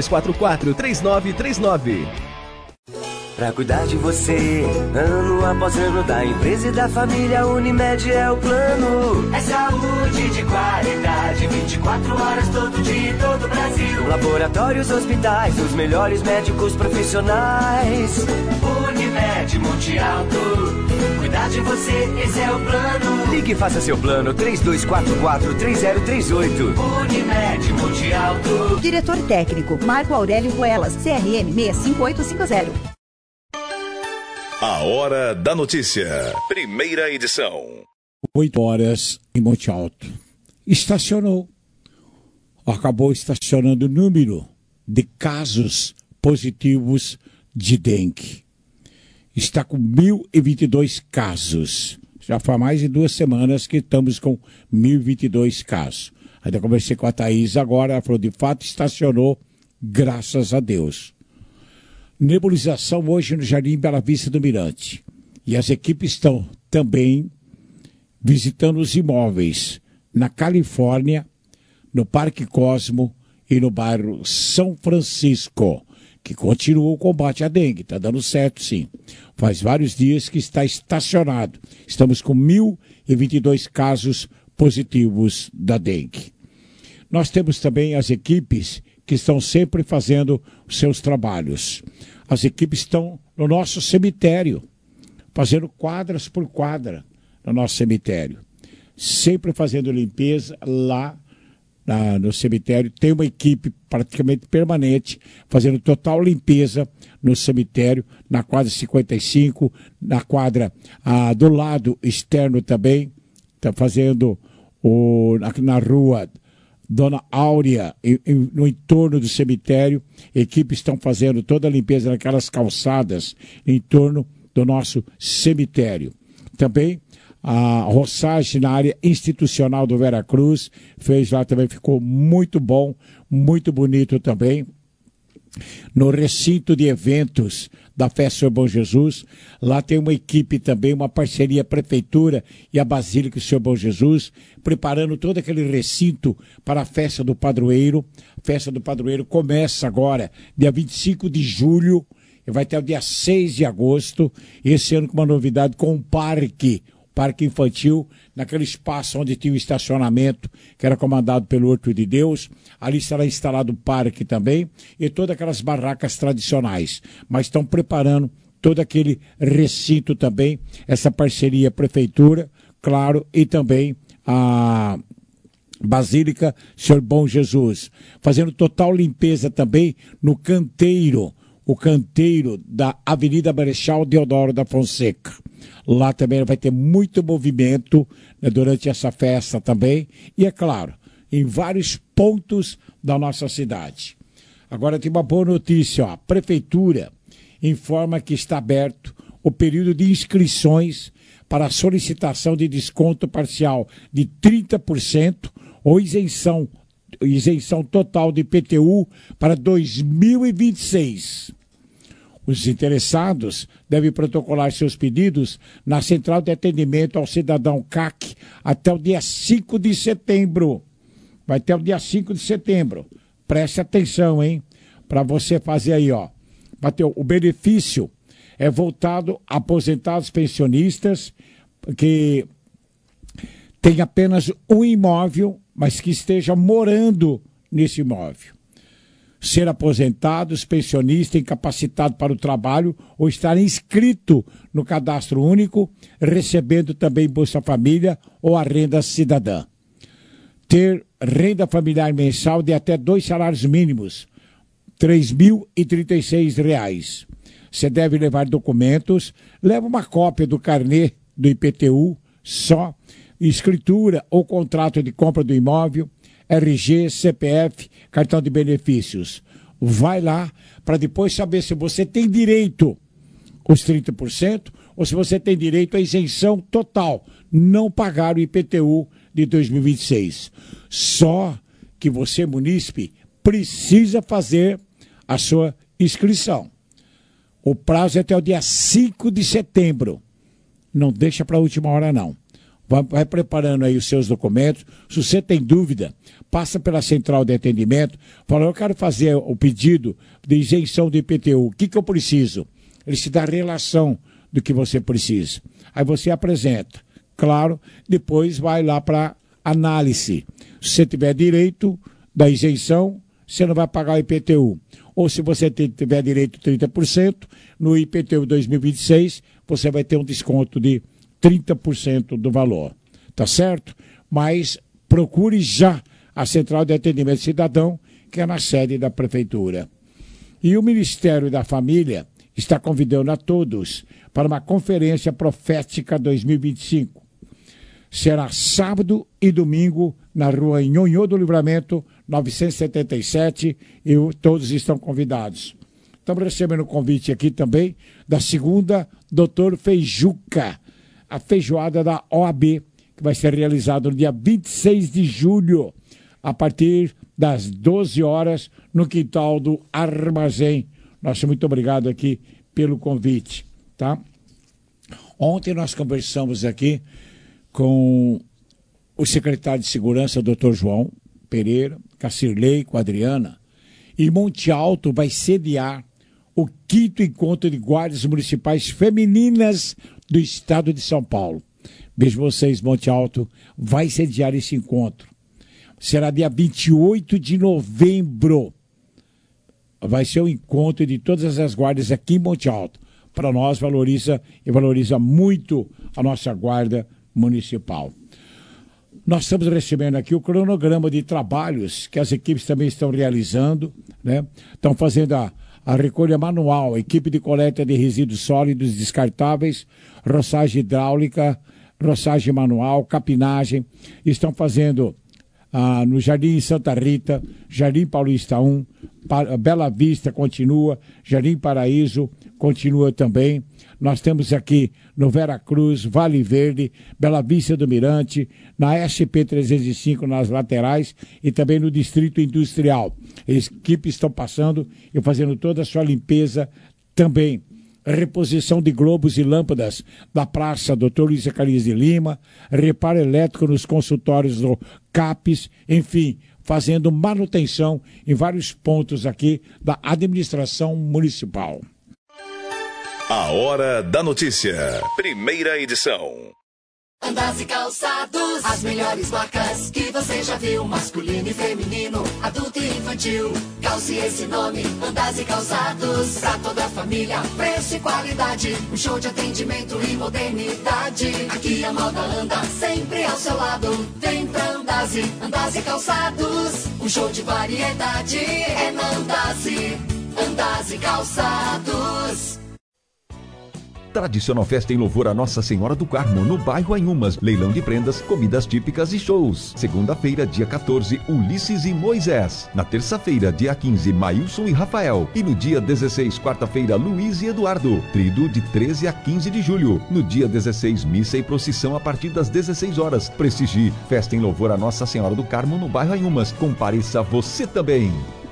3244-3939. Pra cuidar de você, ano após ano, da empresa e da família, Unimed é o plano. É saúde de qualidade, 24 horas todo dia em todo o Brasil. Laboratórios, hospitais, os melhores médicos profissionais. Unimed, Monte Alto, cuidar de você, esse é o plano. Ligue e faça seu plano, 3244-3038. Unimed, Monte Alto. Diretor técnico, Marco Aurélio Ruelas, CRM 65850. A Hora da Notícia, primeira edição. 8 horas em Monte Alto. Estacionou. Acabou estacionando o número de casos positivos de dengue. Está com 1.022 casos. Já faz mais de 2 semanas que estamos com 1.022 casos. Ainda conversei com a Thaís agora, ela falou, de fato estacionou, graças a Deus. Nebulização hoje no Jardim Bela Vista do Mirante. E as equipes estão também visitando os imóveis na Califórnia, no Parque Cosmo e no bairro São Francisco, que continua o combate à dengue. Está dando certo, sim. Faz vários dias que está estacionado. Estamos com 1.022 casos positivos da dengue. Nós temos também as equipes que estão sempre fazendo os seus trabalhos. As equipes estão no nosso cemitério, fazendo quadras por quadra no nosso cemitério. Sempre fazendo limpeza lá no cemitério. Tem uma equipe praticamente permanente, fazendo total limpeza no cemitério, na quadra 55, na quadra do lado externo também, está fazendo na rua Dona Áurea, no entorno do cemitério. Equipes estão fazendo toda a limpeza naquelas calçadas em torno do nosso cemitério. Também a roçagem na área institucional do Veracruz, fez lá também, ficou muito bom, muito bonito também. No recinto de eventos da Festa Senhor Bom Jesus, lá tem uma equipe também, uma parceria Prefeitura e a Basílica do Senhor Bom Jesus, preparando todo aquele recinto para a Festa do Padroeiro. A Festa do Padroeiro começa agora, dia 25 de julho, e vai até o dia 6 de agosto, esse ano com uma novidade, com um parque infantil, naquele espaço onde tinha o estacionamento, que era comandado pelo Horto de Deus. Ali será instalado o parque também, e todas aquelas barracas tradicionais. Mas estão preparando todo aquele recinto também, essa parceria Prefeitura, claro, e também a Basílica Senhor Bom Jesus. Fazendo total limpeza também no canteiro, o canteiro da Avenida Marechal Deodoro da Fonseca. Lá também vai ter muito movimento, né, durante essa festa também. E, é claro, em vários pontos da nossa cidade. Agora tem uma boa notícia, ó. A Prefeitura informa que está aberto o período de inscrições para a solicitação de desconto parcial de 30% ou isenção total de IPTU para 2026. Os interessados devem protocolar seus pedidos na Central de Atendimento ao Cidadão CAC até o dia 5 de setembro. Vai até o dia 5 de setembro. Preste atenção, hein? Para você fazer aí, ó. O benefício é voltado a aposentados pensionistas que têm apenas um imóvel, mas que estejam morando nesse imóvel. Ser aposentados, pensionista, incapacitado para o trabalho ou estar inscrito no cadastro único, recebendo também Bolsa Família ou a renda cidadã. Ter renda familiar mensal de até 2 salários mínimos, R$ 3.036. Você deve levar documentos, leva uma cópia do carnê do IPTU, só, escritura ou contrato de compra do imóvel, RG, CPF, cartão de benefícios. Vai lá para depois saber se você tem direito aos 30% ou se você tem direito à isenção total, não pagar o IPTU de 2026. Só que você, munícipe, precisa fazer a sua inscrição. O prazo é até o dia 5 de setembro. Não deixa para a última hora, não. Vai preparando aí os seus documentos. Se você tem dúvida, passa pela central de atendimento. Fala, eu quero fazer o pedido de isenção do IPTU. O que eu preciso? Ele te dá a relação do que você precisa. Aí você apresenta. Claro, depois vai lá para análise. Se você tiver direito da isenção, você não vai pagar o IPTU. Ou se você tiver direito a 30%, no IPTU 2026, você vai ter um desconto de 30% do valor. Tá certo? Mas procure já a Central de Atendimento Cidadão, que é na sede da Prefeitura. E o Ministério da Família está convidando a todos para uma conferência profética 2025. Será sábado e domingo na rua Nhonhô do Livramento, 977, e todos estão convidados. Estamos recebendo o convite aqui também da segunda Doutor Feijuca, a feijoada da OAB, que vai ser realizada no dia 26 de julho, a partir das 12 horas, no quintal do Armazém. Nosso muito obrigado aqui pelo convite, tá? Ontem nós conversamos aqui com o secretário de Segurança, Dr. João Pereira, com a Cirlei, com a Adriana, e Monte Alto vai sediar o 5º encontro de guardas municipais femininas do estado de São Paulo. Beijo vocês, Monte Alto, vai sediar esse encontro. Será dia 28 de novembro. Vai ser o encontro de todas as guardas aqui em Monte Alto. Para nós, valoriza muito a nossa guarda municipal. Nós estamos recebendo aqui o cronograma de trabalhos que as equipes também estão realizando, né? Estão fazendo a recolha manual, equipe de coleta de resíduos sólidos descartáveis, roçagem hidráulica, roçagem manual, capinagem. Estão fazendo no Jardim Santa Rita, Jardim Paulista 1, Bela Vista continua, Jardim Paraíso continua também. Nós temos aqui no Vera Cruz, Vale Verde, Bela Vista do Mirante, na SP-305 nas laterais e também no Distrito Industrial. As equipes estão passando e fazendo toda a sua limpeza também. Reposição de globos e lâmpadas da Praça Dr. Luiz Zacarias de Lima, reparo elétrico nos consultórios do CAPES, enfim, fazendo manutenção em vários pontos aqui da administração municipal. A Hora da Notícia. Primeira edição. Andas e Calçados, as melhores marcas que você já viu, masculino e feminino, adulto e infantil. Calce esse nome, Andas e Calçados, pra toda a família, preço e qualidade, um show de atendimento e modernidade. Aqui a moda anda sempre ao seu lado, vem pra Andas e Calçados, um show de variedade é na Andas. Andares e Calçados. Tradicional festa em louvor a Nossa Senhora do Carmo, no bairro Anhumas. Leilão de prendas, comidas típicas e shows. Segunda-feira, dia 14, Ulisses e Moisés. Na terça-feira, dia 15, Maílson e Rafael. E no dia 16, quarta-feira, Luiz e Eduardo. Tríduo de 13 a 15 de julho. No dia 16, missa e procissão a partir das 16 horas. Prestigie. Festa em louvor a Nossa Senhora do Carmo, no bairro Anhumas. Compareça você também.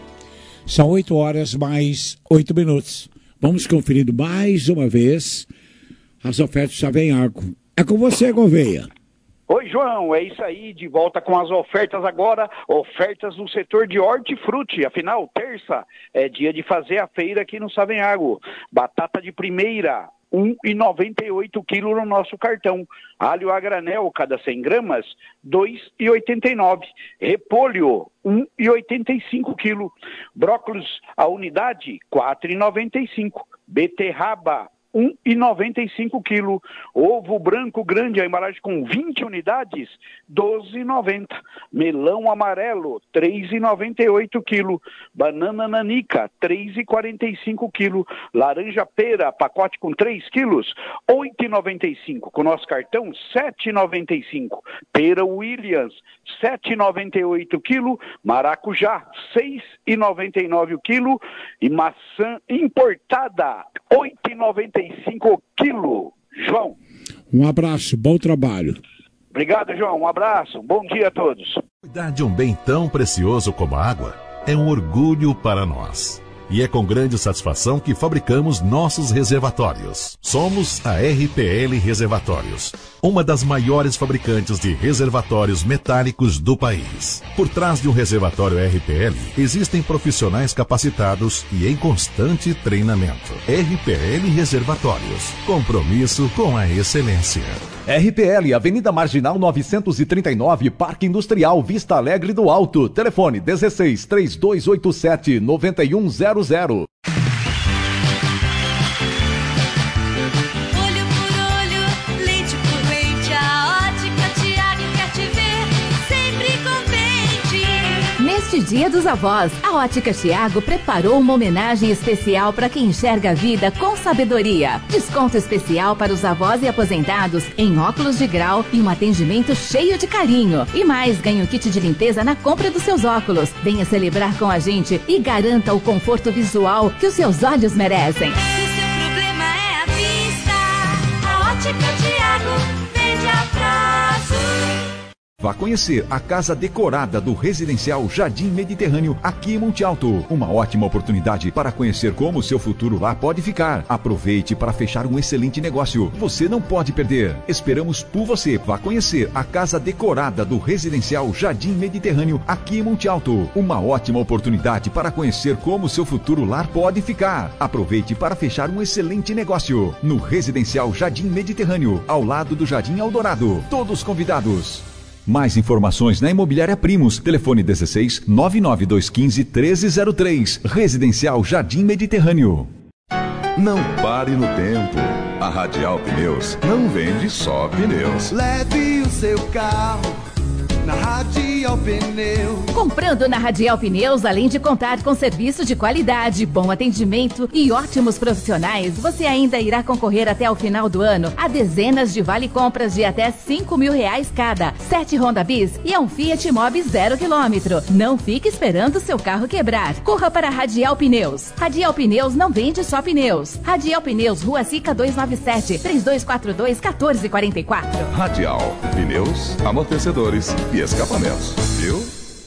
São 8 horas mais 8 minutos. Vamos conferindo mais uma vez as ofertas Savenhago. É com você, Gouveia. Oi, João, é isso aí, de volta com as ofertas agora, ofertas no setor de hortifruti, afinal, terça é dia de fazer a feira aqui no Savenhago. Batata de primeira, R$ 1,98 quilo no nosso cartão. Alho a granel, cada 100 gramas, R$ 2,89. Repolho, R$ 1,85 quilo. Brócolis, a unidade, R$ 4,95. Beterraba, R$ 1,95 quilo. Ovo branco grande, a embalagem com 20 unidades, R$ 12,90. Melão amarelo, R$ 3,98 quilo. Banana nanica, R$ 3,45 quilo. Laranja pera, pacote com 3 quilos, R$ 8,95. Com nosso cartão, R$ 7,95. Pera Williams, R$ 7,98 quilo. Maracujá, R$ 6,99 quilo. E maçã importada, R$ 8,95 quilo. João. Um abraço, bom trabalho. Obrigado, João. Um abraço. Bom dia a todos. Cuidar de um bem tão precioso como a água é um orgulho para nós. E é com grande satisfação que fabricamos nossos reservatórios. Somos a RPL Reservatórios, uma das maiores fabricantes de reservatórios metálicos do país. Por trás de um reservatório RPL, existem profissionais capacitados e em constante treinamento. RPL Reservatórios, compromisso com a excelência. RPL, Avenida Marginal 939, Parque Industrial, Vista Alegre do Alto. Telefone 16 3287 9100. Neste Dia dos Avós, a Ótica Thiago preparou uma homenagem especial para quem enxerga a vida com sabedoria. Desconto especial para os avós e aposentados em óculos de grau e um atendimento cheio de carinho. E mais, ganhe um kit de limpeza na compra dos seus óculos. Venha celebrar com a gente e garanta o conforto visual que os seus olhos merecem. Se o seu problema é a vista, a Ótica Thiago vende a prazo. Vá conhecer a casa decorada do Residencial Jardim Mediterrâneo, aqui em Monte Alto. Uma ótima oportunidade para conhecer como o seu futuro lá pode ficar. Aproveite para fechar um excelente negócio. Você não pode perder. Esperamos por você. Vá conhecer a casa decorada do Residencial Jardim Mediterrâneo, aqui em Monte Alto. Uma ótima oportunidade para conhecer como o seu futuro lar pode ficar. Aproveite para fechar um excelente negócio. No Residencial Jardim Mediterrâneo, ao lado do Jardim Eldorado. Todos convidados. Mais informações na Imobiliária Primos. Telefone 16 99215 1303. Residencial Jardim Mediterrâneo. Não pare no tempo. A Radial Pneus não vende só pneus. Leve o seu carro na Radial Pneus. Comprando na Radial Pneus, além de contar com serviço de qualidade, bom atendimento e ótimos profissionais, você ainda irá concorrer até o final do ano a dezenas de vale-compras de até R$5.000 cada, 7 Honda Bis e um Fiat Mobi 0 km. Não fique esperando seu carro quebrar. Corra para a Radial Pneus. Radial Pneus não vende só pneus. Radial Pneus, Rua Sica 297, 3242-1444. Radial Pneus, amortecedores e escapamentos, viu?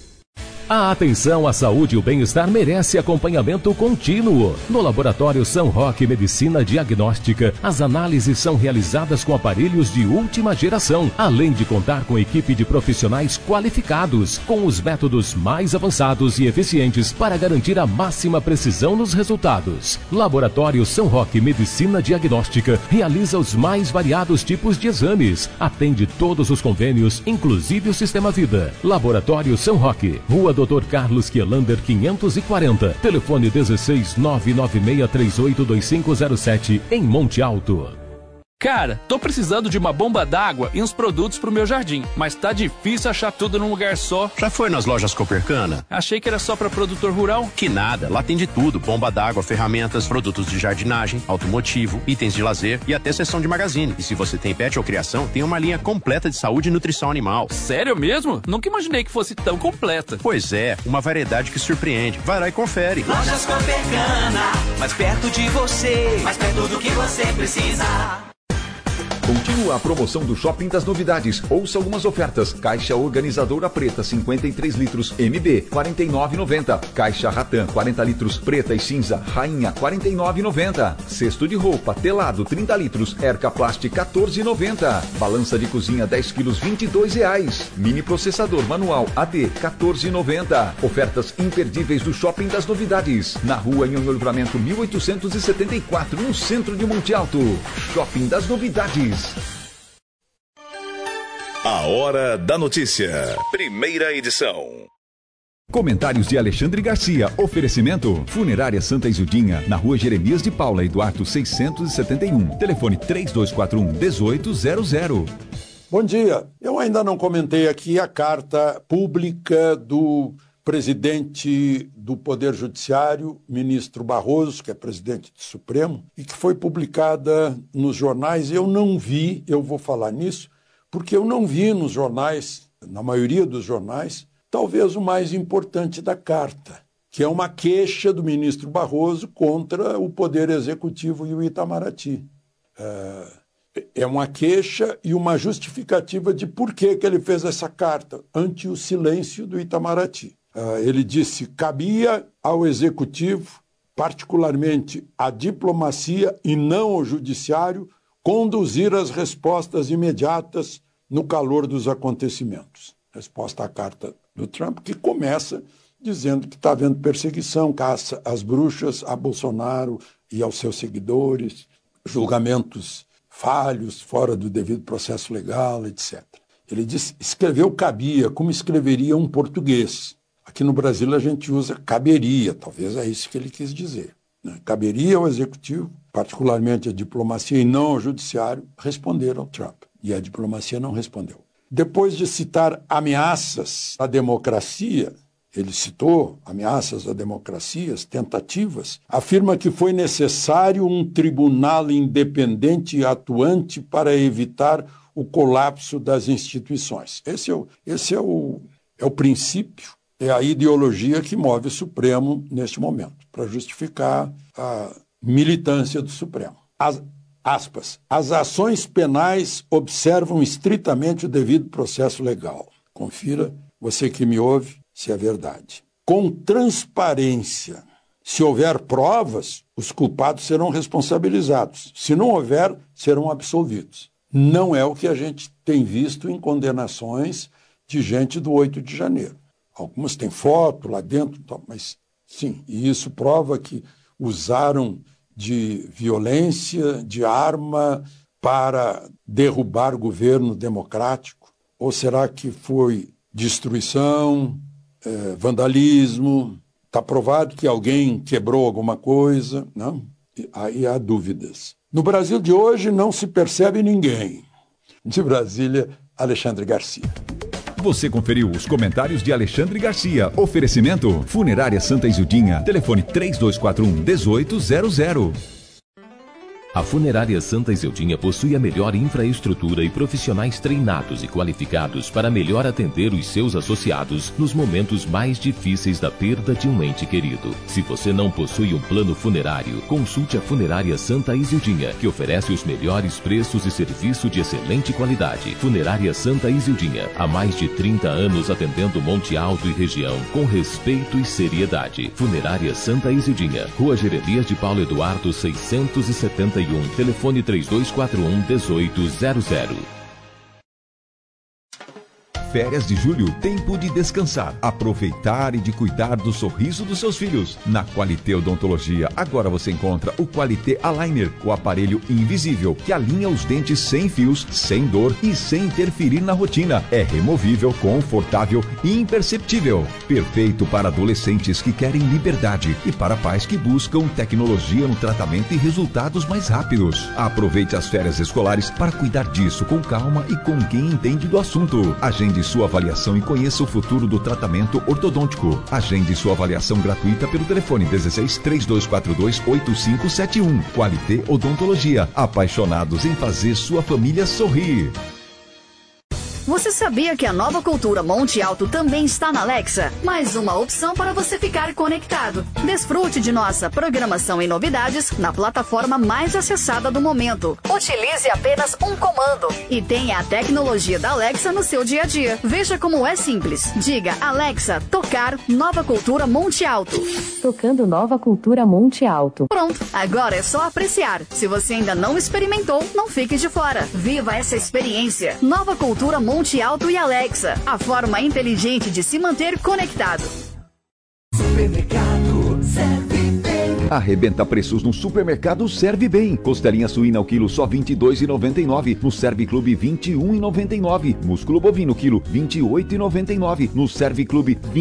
A atenção à saúde e o bem-estar merece acompanhamento contínuo. No Laboratório São Roque Medicina Diagnóstica, as análises são realizadas com aparelhos de última geração, além de contar com equipe de profissionais qualificados, com os métodos mais avançados e eficientes para garantir a máxima precisão nos resultados. Laboratório São Roque Medicina Diagnóstica realiza os mais variados tipos de exames, atende todos os convênios, inclusive o Sistema Vida. Laboratório São Roque, Rua Dr. Carlos Quielander 540, telefone 16 996382507, em Monte Alto. Cara, tô precisando de uma bomba d'água e uns produtos pro meu jardim, mas tá difícil achar tudo num lugar só. Já foi nas lojas Copercana? Achei que era só pra produtor rural. Que nada, lá tem de tudo: bomba d'água, ferramentas, produtos de jardinagem, automotivo, itens de lazer e até seção de magazine. E se você tem pet ou criação, tem uma linha completa de saúde e nutrição animal. Sério mesmo? Nunca imaginei que fosse tão completa. Pois é, uma variedade que surpreende. Vai lá e confere. Lojas Copercana, mais perto de você, mais perto do que você precisa. Continua a promoção do Shopping das Novidades. Ouça algumas ofertas. Caixa organizadora preta, 53 litros, MB, R$ 49,90. Caixa Ratan, 40 litros, preta e cinza, Rainha, R$ 49,90. Cesto de roupa, telado, 30 litros, Erca Plast, R$ 14,90. Balança de cozinha, 10 quilos, R$ 22,00. Mini processador manual AD, R$ 14,90. Ofertas imperdíveis do Shopping das Novidades. Na rua Nhonhô Livramento, 1874, no centro de Monte Alto. Shopping das Novidades. A Hora da Notícia. Primeira edição. Comentários de Alexandre Garcia. Oferecimento: Funerária Santa Isildinha, na rua Jeremias de Paula e Duarte 671. Telefone 3241-1800. Bom dia. Eu ainda não comentei aqui a carta pública do presidente do Poder Judiciário, ministro Barroso, que é presidente do Supremo, e que foi publicada nos jornais. Eu não vi, eu vou falar nisso, porque eu não vi nos jornais, na maioria dos jornais, talvez o mais importante da carta, que é uma queixa do ministro Barroso contra o Poder Executivo e o Itamaraty. É uma queixa e uma justificativa de por que ele fez essa carta, ante o silêncio do Itamaraty. Ele disse que cabia ao Executivo, particularmente à diplomacia e não ao Judiciário, conduzir as respostas imediatas no calor dos acontecimentos. Resposta à carta do Trump, que começa dizendo que está havendo perseguição, caça às bruxas, a Bolsonaro e aos seus seguidores, julgamentos falhos, fora do devido processo legal, etc. Ele disse, escreveu cabia, como escreveria um português. Aqui no Brasil a gente usa caberia, talvez é isso que ele quis dizer. Né? Caberia ao Executivo, particularmente a diplomacia e não ao Judiciário, responder ao Trump. E a diplomacia não respondeu. Depois de citar ameaças à democracia, ele citou ameaças à democracia, tentativas, afirma que foi necessário um tribunal independente e atuante para evitar o colapso das instituições. Esse é o princípio, é a ideologia que move o Supremo neste momento, para justificar a militância do Supremo. Aspas, as ações penais observam estritamente o devido processo legal. Confira, você que me ouve, se é verdade. Com transparência, se houver provas, os culpados serão responsabilizados. Se não houver, serão absolvidos. Não é o que a gente tem visto em condenações de gente do 8 de janeiro. Algumas têm foto lá dentro, mas sim, e isso prova que usaram de violência, de arma para derrubar o governo democrático? Ou será que foi destruição, vandalismo? Está provado que alguém quebrou alguma coisa? Não? Aí há dúvidas. No Brasil de hoje não se percebe ninguém. De Brasília, Alexandre Garcia. Você conferiu os comentários de Alexandre Garcia. Oferecimento: Funerária Santa Isildinha. Telefone 3241-1800. A Funerária Santa Isildinha possui a melhor infraestrutura e profissionais treinados e qualificados para melhor atender os seus associados nos momentos mais difíceis da perda de um ente querido. Se você não possui um plano funerário, consulte a Funerária Santa Isildinha, que oferece os melhores preços e serviço de excelente qualidade. Funerária Santa Isildinha, há mais de 30 anos atendendo Monte Alto e região com respeito e seriedade. Funerária Santa Isildinha, Rua Jeremias de Paulo Eduardo 671. Telefone 3241-1800. Férias de julho, tempo de descansar, aproveitar e de cuidar do sorriso dos seus filhos. Na Qualité Odontologia, agora você encontra o Qualité Aligner, o aparelho invisível que alinha os dentes sem fios, sem dor e sem interferir na rotina. É removível, confortável e imperceptível. Perfeito para adolescentes que querem liberdade e para pais que buscam tecnologia no tratamento e resultados mais rápidos. Aproveite as férias escolares para cuidar disso com calma e com quem entende do assunto. Agende sua avaliação e conheça o futuro do tratamento ortodôntico. Agende sua avaliação gratuita pelo telefone 16 3242 8571. Qualité Odontologia. Apaixonados em fazer sua família sorrir. Você sabia que a nova cultura Monte Alto também está na Alexa? Mais uma opção para você ficar conectado. Desfrute de nossa programação e novidades na plataforma mais acessada do momento. Utilize apenas um comando e tenha a tecnologia da Alexa no seu dia a dia. Veja como é simples. Diga, Alexa, tocar Nova Cultura Monte Alto. Tocando Nova Cultura Monte Alto. Pronto, agora é só apreciar. Se você ainda não experimentou, não fique de fora. Viva essa experiência. Nova Cultura Monte Alto e Alexa, a forma inteligente de se manter conectado. Supermercado Serve Bem. Arrebenta preços no Supermercado Serve Bem. Costelinha suína ao quilo só R$ 22,99. No Serve Clube R$ 21,99. Músculo bovino quilo R$ 28,99. No Serve Clube R$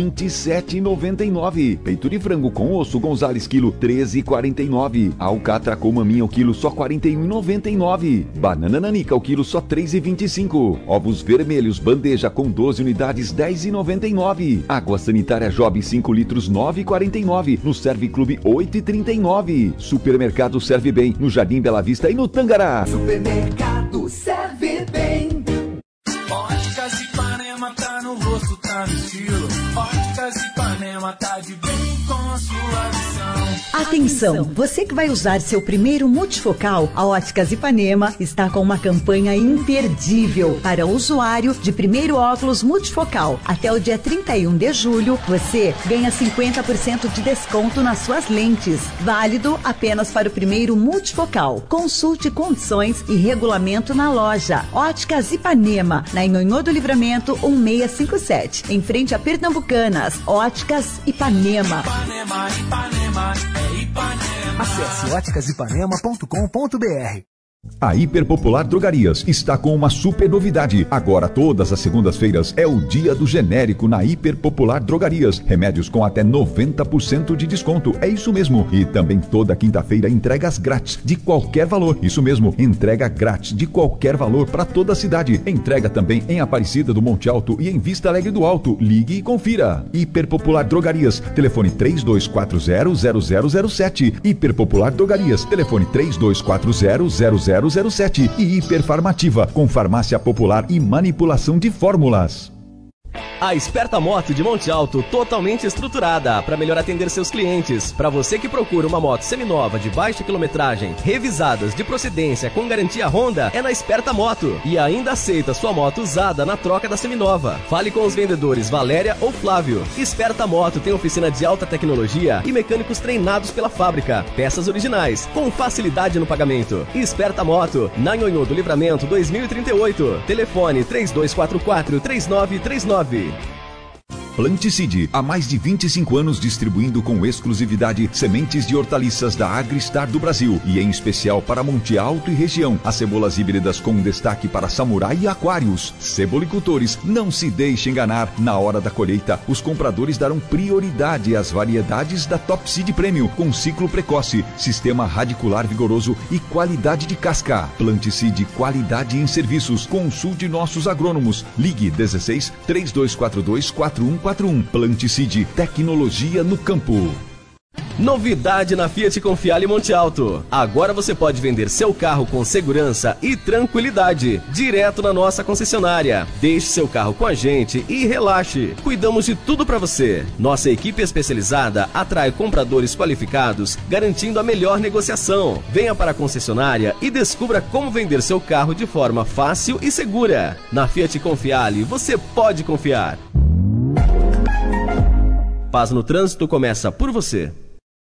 27,99. Peito de frango com osso Gonzales quilo R$ 13,49. Alcatra com maminha ao quilo só R$ 41,99. Banana nanica ao quilo só R$ 3,25. Ovos vermelhos bandeja com 12 unidades R$ 10,99. Água sanitária Job 5 litros R$ 9,49. No Serve Clube R$ 8,39. Supermercado Serve Bem, no Jardim Bela Vista e no Tangará. Supermercado Serve Bem. Óticas Ipanema tá no rosto, tá no estilo. Óticas Ipanema tá de bem com a sua visão. Atenção, você que vai usar seu primeiro multifocal, a Óticas Ipanema está com uma campanha imperdível para o usuário de primeiro óculos multifocal. Até o dia 31 de julho, você ganha 50% de desconto nas suas lentes. Válido apenas para o primeiro multifocal. Consulte condições e regulamento na loja. Óticas Ipanema, na Nhonhô do Livramento 1657, em frente a Pernambucanas. Óticas Ipanema. Ipanema, Ipanema, é Ipanema. Acesse óticasipanema.com.br. A Hiperpopular Drogarias está com uma super novidade. Agora, todas as segundas-feiras, é o dia do genérico na Hiperpopular Drogarias. Remédios com até 90% de desconto. É isso mesmo. E também toda quinta-feira, entregas grátis de qualquer valor. Isso mesmo, entrega grátis de qualquer valor para toda a cidade. Entrega também em Aparecida do Monte Alto e em Vista Alegre do Alto. Ligue e confira. Hiperpopular Drogarias. Telefone 3240-0007. Hiperpopular Drogarias. Telefone 3240-0007. E Hiperfarmativa, com farmácia popular e manipulação de fórmulas. A Esperta Moto de Monte Alto, totalmente estruturada para melhor atender seus clientes. Para você que procura uma moto seminova de baixa quilometragem, revisadas de procedência com garantia Honda, é na Esperta Moto. E ainda aceita sua moto usada na troca da seminova. Fale com os vendedores Valéria ou Flávio. Esperta Moto tem oficina de alta tecnologia e mecânicos treinados pela fábrica. Peças originais, com facilidade no pagamento. Esperta Moto, na Nhonhô do Livramento 2038. Telefone 3244-3939. Planticide, há mais de 25 anos distribuindo com exclusividade sementes de hortaliças da Agristar do Brasil e em especial para Monte Alto e região. As cebolas híbridas com destaque para Samurai e Aquários. Cebolicultores, não se deixe enganar. Na hora da colheita, os compradores darão prioridade às variedades da Top Seed Premium com ciclo precoce, sistema radicular vigoroso e qualidade de casca. Planticide, qualidade em serviços. Consulte nossos agrônomos. Ligue 16 3242 4141. Planticide, tecnologia no campo. Novidade na Fiat Confiale Monte Alto. Agora você pode vender seu carro com segurança e tranquilidade, direto na nossa concessionária. Deixe seu carro com a gente e relaxe. Cuidamos de tudo para você. Nossa equipe especializada atrai compradores qualificados, garantindo a melhor negociação. Venha para a concessionária e descubra como vender seu carro de forma fácil e segura. Na Fiat Confiale, você pode confiar. Paz no trânsito começa por você.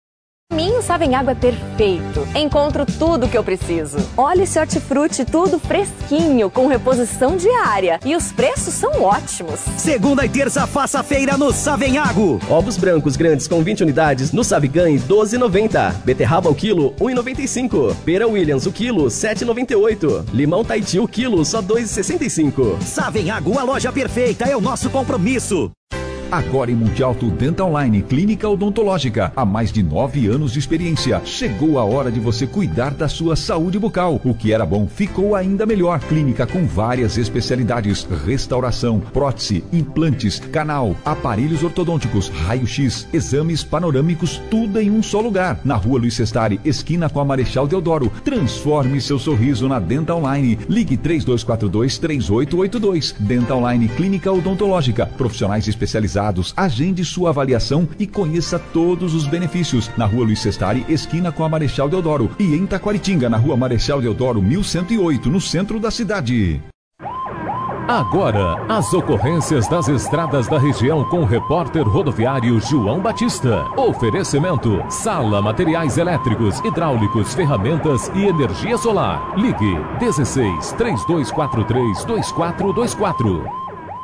Minho Savenhago é perfeito. Encontro tudo que eu preciso. Olha esse hortifruti, tudo fresquinho, com reposição diária. E os preços são ótimos. Segunda e terça, faça feira no Savenhago. Ovos brancos grandes com 20 unidades no Savigan, 12,90. Beterraba o quilo, 1,95. Pera Williams o quilo, 7,98. Limão Tahiti o quilo, só 2,65. Savenhago, a loja perfeita, é o nosso compromisso. Agora em Monte Alto Dental Line, clínica odontológica. Há mais de 9 anos de experiência. Chegou a hora de você cuidar da sua saúde bucal. O que era bom ficou ainda melhor. Clínica com várias especialidades: restauração, prótese, implantes, canal, aparelhos ortodônticos, raio-x, exames panorâmicos, tudo em um só lugar. Na Rua Luiz Sestari, esquina com a Marechal Deodoro. Transforme seu sorriso na Dental Line. Ligue 3242-3882. Dental Line, clínica odontológica. Profissionais especializados. Agende sua avaliação e conheça todos os benefícios. Na Rua Luiz Sestari, esquina com a Marechal Deodoro. E em Taquaritinga, na Rua Marechal Deodoro, 1108, no centro da cidade. Agora, as ocorrências das estradas da região com o repórter rodoviário João Batista. Oferecimento: Sala Materiais Elétricos, Hidráulicos, Ferramentas e Energia Solar. Ligue 16 3243 2424.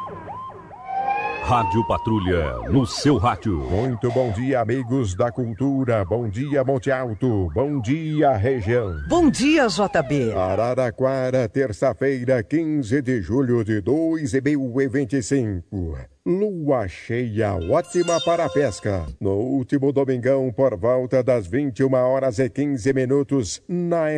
Rádio Patrulha, no seu rádio. Muito bom dia, amigos da cultura. Bom dia, Monte Alto. Bom dia, região. Bom dia, JB. Araraquara, terça-feira, 15 de julho de 2025. Lua cheia, ótima para a pesca. No último domingão, por volta das 21h15, na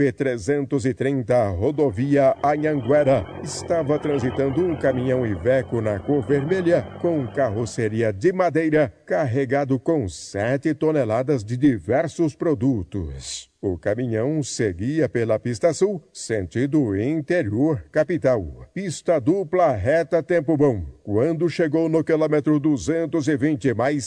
SP-330, rodovia Anhanguera, estava transitando um caminhão Iveco na cor vermelha, com carroceria de madeira, carregado com 7 toneladas de diversos produtos. O caminhão seguia pela pista sul, sentido interior, capital. Pista dupla, reta, tempo bom. Quando chegou no quilômetro 220 mais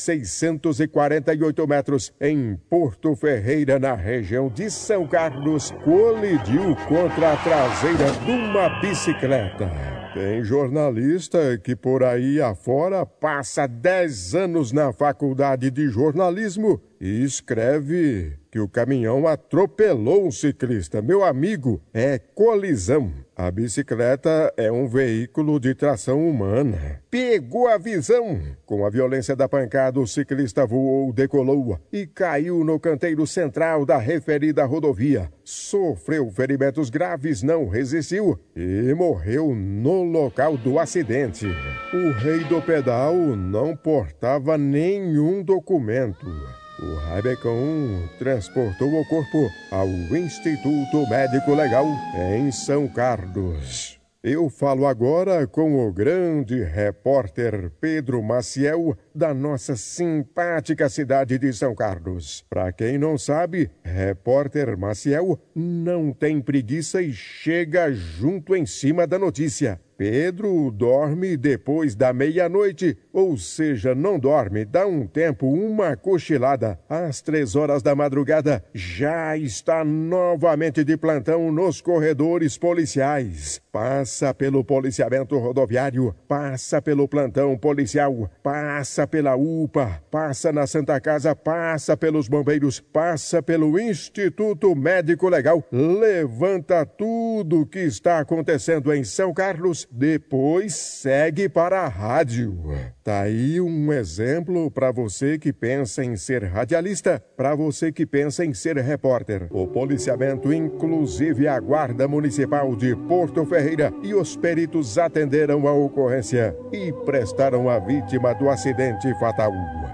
648 metros, em Porto Ferreira, na região de São Carlos, colidiu contra a traseira de uma bicicleta. Tem jornalista que por aí afora passa 10 anos na faculdade de jornalismo e escreve que o caminhão atropelou um ciclista. Meu amigo, é colisão. A bicicleta é um veículo de tração humana. Pegou a visão. Com a violência da pancada, o ciclista voou, decolou e caiu no canteiro central da referida rodovia. Sofreu ferimentos graves, não resistiu e morreu no local do acidente. O rei do pedal não portava nenhum documento. O Rabecão transportou o corpo ao Instituto Médico Legal em São Carlos. Eu falo agora com o grande repórter Pedro Maciel, da nossa simpática cidade de São Carlos. Para quem não sabe, repórter Maciel não tem preguiça e chega junto em cima da notícia. Pedro dorme depois da meia-noite, ou seja, não dorme, dá um tempo, uma cochilada. Às 3 horas da madrugada, já está novamente de plantão nos corredores policiais. Passa pelo policiamento rodoviário, passa pelo plantão policial, passa pela UPA, passa na Santa Casa, passa pelos bombeiros, passa pelo Instituto Médico Legal. Levanta tudo o que está acontecendo em São Carlos, depois segue para a rádio. Tá aí um exemplo para você que pensa em ser radialista, para você que pensa em ser repórter. O policiamento, inclusive a Guarda Municipal de Porto Ferreira e os peritos atenderam a ocorrência e prestaram a vítima do acidente fatal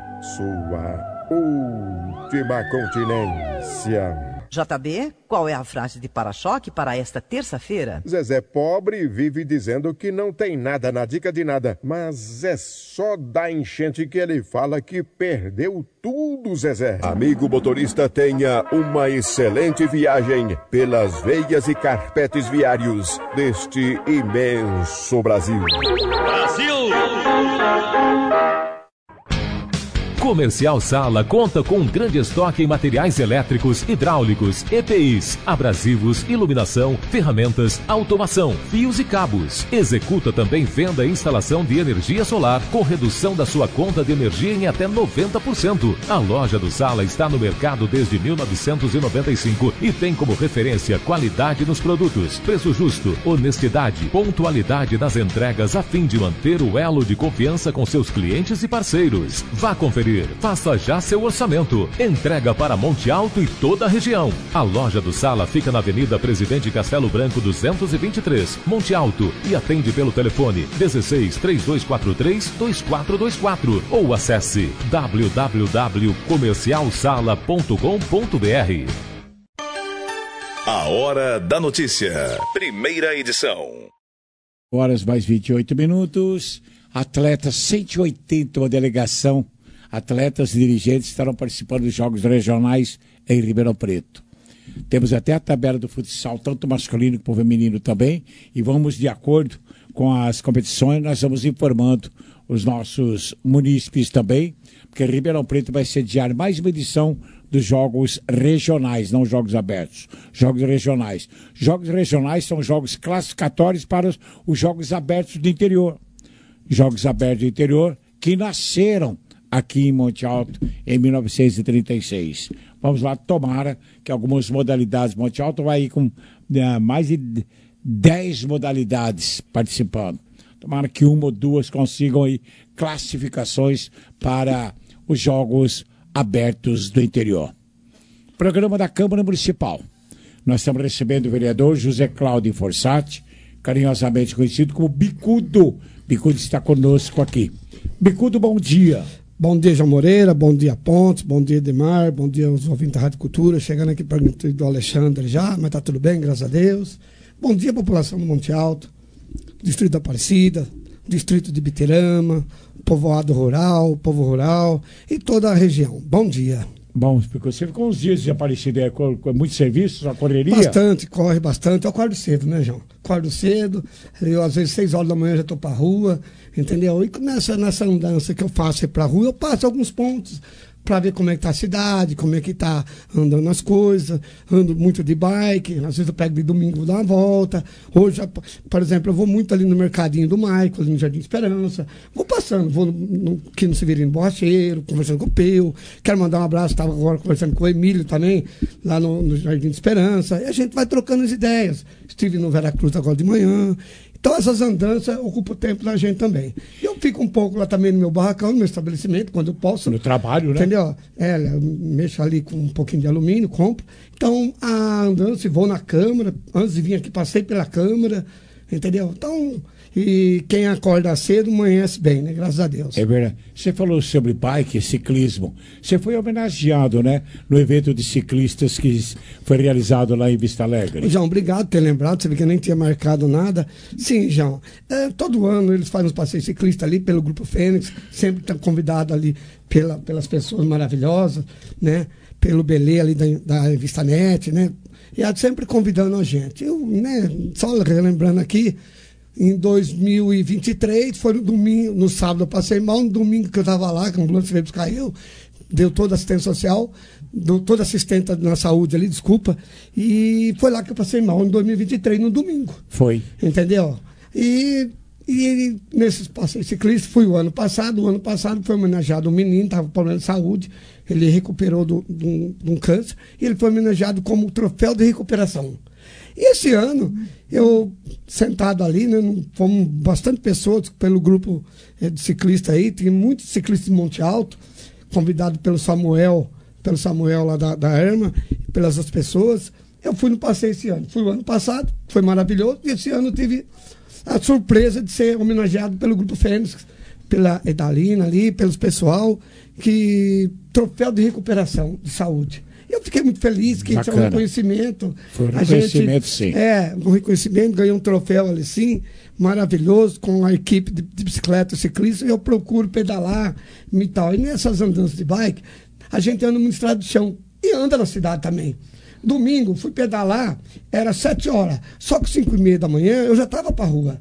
sua última continência. JB, qual é a frase de para-choque para esta terça-feira? Zezé pobre vive dizendo que não tem nada na dica de nada, mas é só da enchente que ele fala que perdeu tudo, Zezé. Amigo motorista, tenha uma excelente viagem pelas veias e carpetes viários deste imenso Brasil. Brasil! Comercial Sala conta com um grande estoque em materiais elétricos, hidráulicos, EPIs, abrasivos, iluminação, ferramentas, automação, fios e cabos. Executa também venda e instalação de energia solar com redução da sua conta de energia em até 90%. A loja do Sala está no mercado desde 1995 e tem como referência qualidade nos produtos, preço justo, honestidade, pontualidade nas entregas a fim de manter o elo de confiança com seus clientes e parceiros. Vá conferir, faça já seu orçamento. Entrega para Monte Alto e toda a região. A loja do Sala fica na Avenida Presidente Castelo Branco 223, Monte Alto, e atende pelo telefone 16 3243 2424 ou acesse www.comercialsala.com.br. A Hora da Notícia. Primeira edição. Horas mais 28 minutos. Atletas 180, uma delegação. Atletas e dirigentes estarão participando dos Jogos Regionais em Ribeirão Preto. Temos até a tabela do futsal, tanto masculino como feminino também. E vamos, de acordo com as competições, nós vamos informando os nossos munícipes também, porque Ribeirão Preto vai sediar mais uma edição dos Jogos Regionais, não Jogos Abertos. Jogos Regionais. Jogos Regionais são jogos classificatórios para os Jogos Abertos do interior. Jogos Abertos do interior que nasceram aqui em Monte Alto em 1936. Vamos lá, tomara que algumas modalidades, Monte Alto vai ir com mais de 10 modalidades participando. Tomara que uma ou duas consigam aí classificações para os Jogos Abertos do interior. Programa da Câmara Municipal. Nós estamos recebendo o vereador José Cláudio Fossati, carinhosamente conhecido como Bicudo. Bicudo está conosco aqui. Bicudo, bom dia. Bom dia, João Moreira, bom dia, Pontes, bom dia, Edmar, bom dia aos ouvintes da Rádio Cultura. Chegando aqui para do Alexandre já, mas tá tudo bem, graças a Deus. Bom dia, população do Monte Alto, Distrito da Aparecida, Distrito de Bitirama, povoado rural, povo rural e toda a região. Bom dia. Bom, porque você ficou uns dias de Aparecida, com muitos serviços, a correria? Bastante, corre bastante. Eu acordo cedo, né, João? Acordo cedo, eu às vezes 6 horas da manhã já estou para a rua, entendeu? E nessa andança que eu faço para a rua, eu passo alguns pontos para ver como é que tá a cidade, como é que tá andando as coisas. Ando muito de bike, às vezes eu pego de domingo, vou dar uma volta. Hoje, por exemplo, eu vou muito ali no mercadinho do Maico, ali no Jardim Esperança. Vou passando, vou aqui no Severino Borracheiro, conversando com o Peu. Quero mandar um abraço, estava agora conversando com o Emílio também, lá no Jardim Esperança. E a gente vai trocando as ideias. Estive no Veracruz agora de manhã. Então essas andanças ocupam o tempo da gente também. Eu fico um pouco lá também no meu barracão, no meu estabelecimento, quando eu posso. No trabalho, né? Entendeu? Eu mexo ali com um pouquinho de alumínio, compro. Então, a andança, vou na Câmara, antes de vir aqui, passei pela Câmara, entendeu? Então, e quem acorda cedo, amanhece bem, né? Graças a Deus. É verdade. Você falou sobre bike, ciclismo. Você foi homenageado, né? No evento de ciclistas que foi realizado lá em Vista Alegre. João, obrigado por ter lembrado. Você vê que eu nem tinha marcado nada. Sim, João. Todo ano eles fazem uns passeios ciclistas ali pelo Grupo Fênix. Sempre estão convidados ali pelas pessoas maravilhosas, né? Pelo Belê ali da Vistanet, né? E sempre convidando a gente. Eu, né? Só relembrando aqui, em 2023, foi no domingo, no sábado eu passei mal, no domingo que eu estava lá, que a ambulância veio buscar eu, deu toda a assistência social, deu toda a assistência na saúde ali, desculpa, e foi lá que eu passei mal, em 2023, no domingo. Foi. Entendeu? E nesses passeios ciclistas, fui o ano passado foi homenageado um menino, estava com problema de saúde, ele recuperou de um câncer, e ele foi homenageado como troféu de recuperação. E esse ano, eu sentado ali, né, fomos bastante pessoas pelo grupo de ciclistas aí, tem muitos ciclistas de Monte Alto, convidado pelo Samuel lá da ERMA, pelas outras pessoas. Eu fui no passeio esse ano. Fui o ano passado, foi maravilhoso, e esse ano eu tive a surpresa de ser homenageado pelo Grupo Fênix, pela Edalina ali, pelos pessoal, que troféu de recuperação de saúde. Eu fiquei muito feliz que tinha um reconhecimento. Foi um reconhecimento, sim. Um reconhecimento, ganhei um troféu ali, sim, maravilhoso, com a equipe de bicicleta ciclista. Eu procuro pedalar e tal. E nessas andanças de bike, a gente anda no estrada de chão e anda na cidade também. Domingo, fui pedalar, era 7 horas. Só que 5h30 da manhã eu já estava para a rua.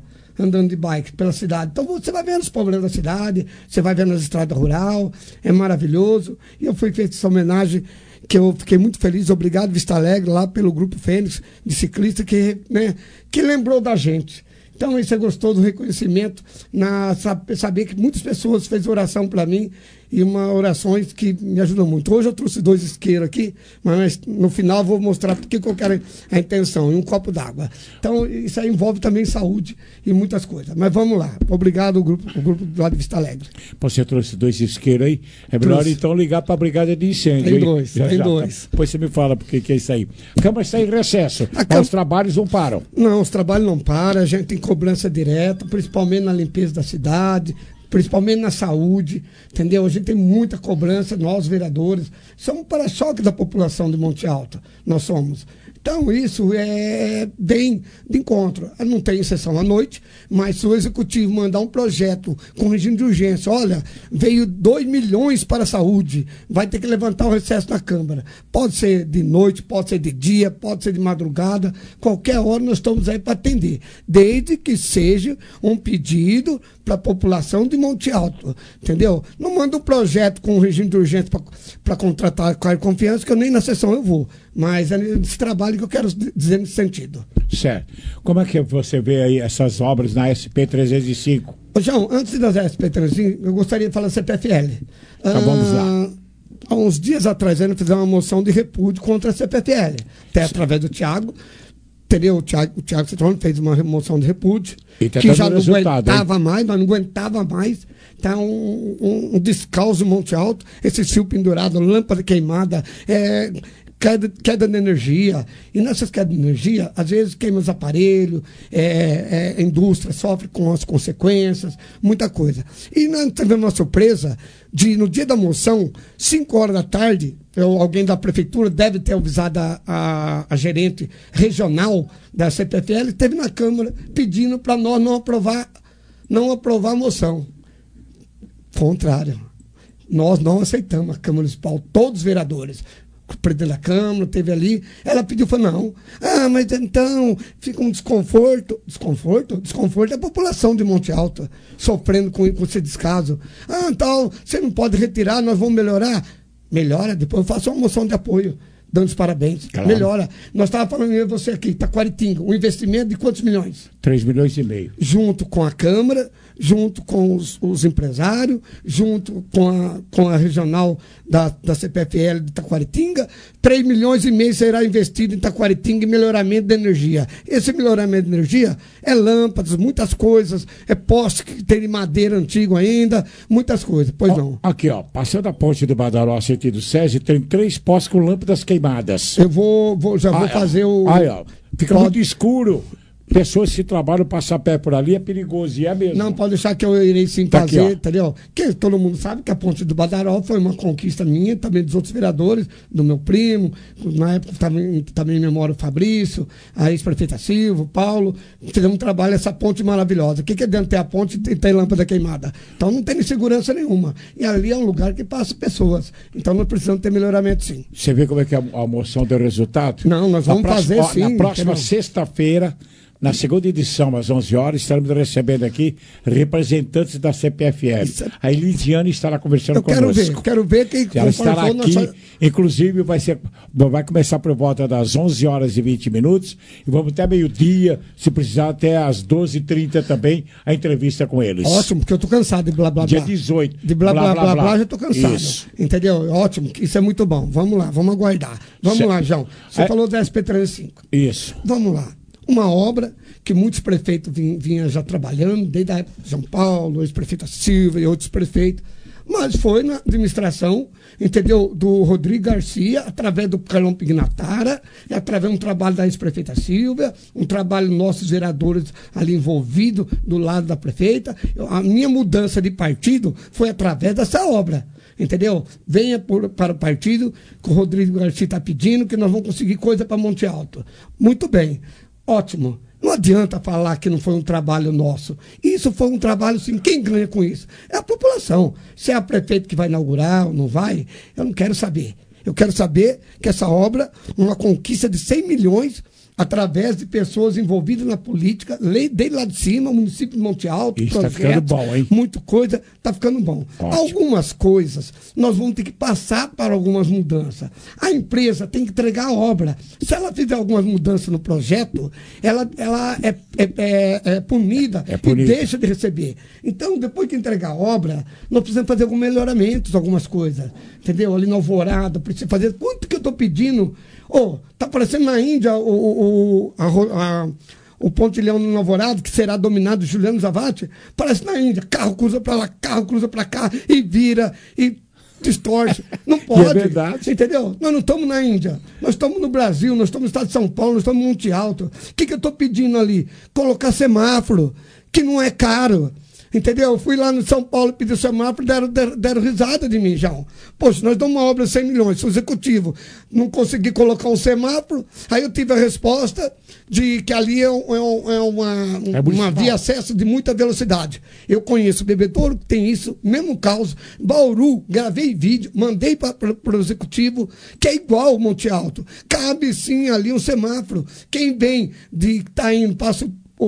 andando de bike pela cidade. Então você vai vendo os problemas da cidade, você vai vendo as estradas rural, é maravilhoso. E eu fui feito essa homenagem que eu fiquei muito feliz, obrigado Vista Alegre, lá pelo Grupo Fênix de ciclista que lembrou da gente. Então isso é gostoso, o reconhecimento, saber que muitas pessoas fez oração para mim e orações que me ajudam muito. Hoje eu trouxe 2 isqueiros aqui, mas no final eu vou mostrar porque que eu quero a intenção, e um copo d'água. Então isso aí envolve também saúde e muitas coisas. Mas vamos lá, obrigado o grupo lá de Vista Alegre. Você trouxe 2 isqueiros aí, é melhor então ligar para a Brigada de Incêndio. Tem 2, tem 2. Depois você me fala porque que é isso aí. A Câmara está em recesso, os trabalhos não param. Não, os trabalhos não param, a gente tem cobrança direta, principalmente na limpeza da cidade, principalmente na saúde, entendeu? A gente tem muita cobrança, nós vereadores, somos para-choque da população de Monte Alto, nós somos. Então isso é bem de encontro. Não tem sessão à noite, mas se o executivo mandar um projeto com regime de urgência, olha, veio 2 milhões para a saúde, vai ter que levantar o recesso na Câmara. Pode ser de noite, pode ser de dia, pode ser de madrugada, qualquer hora nós estamos aí para atender, desde que seja um pedido para a população de Monte Alto, entendeu? Não manda um projeto com regime de urgência para contratar com a confiança, que eu nem na sessão eu vou, mas é esse trabalho que eu quero dizer nesse sentido. Certo. Como é que você vê aí essas obras na SP-305? Ô, João, antes das SP-305, eu gostaria de falar da CPFL. Então vamos lá. Há uns dias atrás, nós fizemos uma moção de repúdio contra a CPFL, até através do Tiago. Entendeu? O Tiago Citrone fez uma moção de repúdio, que já não aguentava mais, nós não aguentava mais. Tá um descalço em Monte Alto, esse fio pendurado, lâmpada queimada, queda de energia. E nessas quedas de energia, às vezes queima os aparelhos, a indústria sofre com as consequências, muita coisa. E nós tivemos uma surpresa no dia da moção, 5 horas da tarde, alguém da prefeitura deve ter avisado a gerente regional da CPFL, esteve na Câmara pedindo para nós não aprovar a moção. Contrário. Nós não aceitamos a Câmara Municipal, todos os vereadores. O presidente da Câmara teve ali, ela pediu, falou, não. Mas então fica um desconforto. Desconforto é a população de Monte Alto sofrendo com esse descaso. Então, você não pode retirar, nós vamos melhorar. Melhora, depois eu faço uma moção de apoio, dando os parabéns. Claro. Melhora. Nós estávamos falando de você aqui, Taquaritinga, um investimento de quantos milhões? 3,5 milhões. Junto com a Câmara, junto com os empresários, junto com a regional da CPFL de Taquaritinga, 3,5 milhões será investido em Taquaritinga em melhoramento de energia. Esse melhoramento de energia é lâmpadas, muitas coisas, é poste que tem de madeira antigo ainda, muitas coisas. Pois não. Aqui, ó, passando a ponte do Badaró, sentido SESI, tem 3 postes com lâmpadas queimadas. Eu vou fazer o... Aí, ó, fica muito escuro. Pessoas que trabalham passar pé por ali é perigoso, e é mesmo. Não, pode deixar que eu irei sim fazer, aqui, entendeu? Porque todo mundo sabe que a ponte do Badaró foi uma conquista minha, também dos outros vereadores, do meu primo, na época também memória o Fabrício, a ex-prefeita Silva, o Paulo, fizemos um trabalho, essa ponte maravilhosa. O que é dentro ter a ponte e tem lâmpada queimada? Então não tem segurança nenhuma. E ali é um lugar que passa pessoas. Então nós precisamos ter melhoramento sim. Você vê como é que a moção deu resultado? Não, nós vamos fazer sim. Na próxima sexta-feira, na segunda edição, às 11 horas, estaremos recebendo aqui representantes da CPFL. A Lidiane estará conversando conosco. Quero ver quem ela estará aqui, inclusive vai começar por volta das 11 horas e 20 minutos e vamos até meio-dia, se precisar até às 12h30 também, a entrevista com eles. Ótimo, porque eu estou cansado de blá blá blá. Dia 18. De blá blá blá blá, já estou cansado. Isso. Entendeu? Ótimo, isso é muito bom. Vamos lá, vamos aguardar. Vamos lá, João. Você falou da SP-305. Isso. Vamos lá. Uma obra que muitos prefeitos vinham já trabalhando, desde a época de São Paulo, ex-prefeita Silva e outros prefeitos, mas foi na administração, entendeu, do Rodrigo Garcia, através do Carlão Pignatara, e através de um trabalho da ex-prefeita Silva, um trabalho nossos vereadores ali envolvidos do lado da prefeita. A minha mudança de partido foi através dessa obra. Entendeu? Venha para o partido que o Rodrigo Garcia está pedindo, que nós vamos conseguir coisa para Monte Alto. Muito bem. Ótimo. Não adianta falar que não foi um trabalho nosso. Isso foi um trabalho, sim. Quem ganha com isso? É a população. Se é a prefeito que vai inaugurar ou não vai, eu não quero saber. Eu quero saber que essa obra, uma conquista de 100 milhões, através de pessoas envolvidas na política, desde lá de cima, o município de Monte Alto, está ficando bom, hein? Muita coisa, está ficando bom. Ótimo. Algumas coisas, nós vamos ter que passar para algumas mudanças. A empresa tem que entregar a obra. Se ela fizer algumas mudanças no projeto, ela é punida e deixa de receber. Então, depois que entregar a obra, nós precisamos fazer alguns melhoramentos, algumas coisas. Entendeu? Ali na Alvorada, precisa fazer. Quanto que eu estou pedindo? Tá parecendo na Índia o pontilhão no Alvorada, que será dominado Juliano Zavatti. Parece na Índia. Carro cruza para lá, carro cruza para cá, e vira, e distorce. Não pode. É verdade. Entendeu? Nós não estamos na Índia. Nós estamos no Brasil, nós estamos no estado de São Paulo, nós estamos no Monte Alto. O que eu estou pedindo ali? Colocar semáforo, que não é caro. Entendeu? Eu fui lá no São Paulo e pedi o semáforo, deram risada de mim, João. Poxa, nós damos uma obra de 100 milhões, sou executivo, não consegui colocar um semáforo, aí eu tive a resposta de que ali é uma via acesso de muita velocidade. Eu conheço o Bebedouro, que tem isso, mesmo caos. Bauru, gravei vídeo, mandei para o executivo, que é igual ao Monte Alto. Cabe sim ali um semáforo. Quem vem tá indo, passa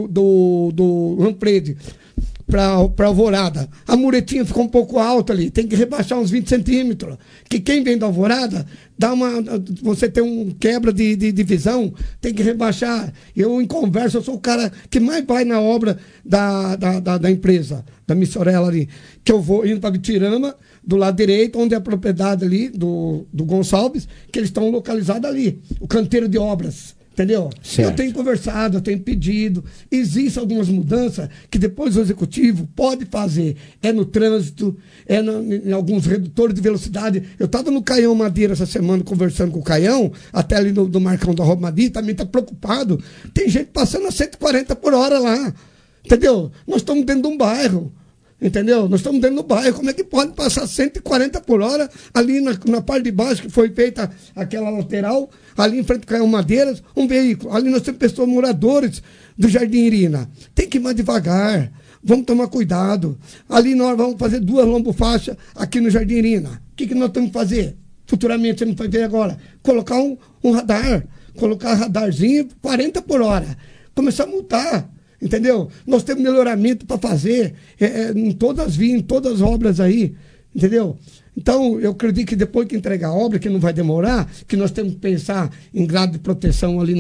do Lamprede para Alvorada, a muretinha ficou um pouco alta ali, tem que rebaixar uns 20 centímetros, que quem vem da Alvorada, você tem um quebra de visão, tem que rebaixar. Eu, em conversa, eu sou o cara que mais vai na obra da empresa, da Missorella ali, que eu vou indo para Bitirama, do lado direito, onde é a propriedade ali do Gonçalves, que eles estão localizados ali, o canteiro de obras. Entendeu? Certo. Eu tenho conversado, eu tenho pedido. Existem algumas mudanças que depois o executivo pode fazer. É no trânsito, em alguns redutores de velocidade. Eu estava no Caião Madeira essa semana conversando com o Caião, até ali do Marcão da Roba Madeira, também está preocupado. Tem gente passando a 140 por hora lá. Entendeu? Nós estamos dentro de um bairro. Entendeu? Nós estamos dentro do bairro. Como é que pode passar 140 por hora ali na parte de baixo, que foi feita aquela lateral, ali em frente ao Caião Madeiras, um veículo. Ali nós temos pessoas, moradores do Jardim Irina. Tem que ir mais devagar. Vamos tomar cuidado. Ali nós vamos fazer 2 lombofaixas aqui no Jardim Irina. O que nós temos que fazer? Futuramente, você não vai ver agora. Colocar um radar. Colocar radarzinho 40 por hora. Começar a multar. Entendeu? Nós temos melhoramento para fazer em todas as vias, em todas as obras aí. Entendeu? Então, eu acredito que depois que entregar a obra, que não vai demorar, que nós temos que pensar em grado de proteção ali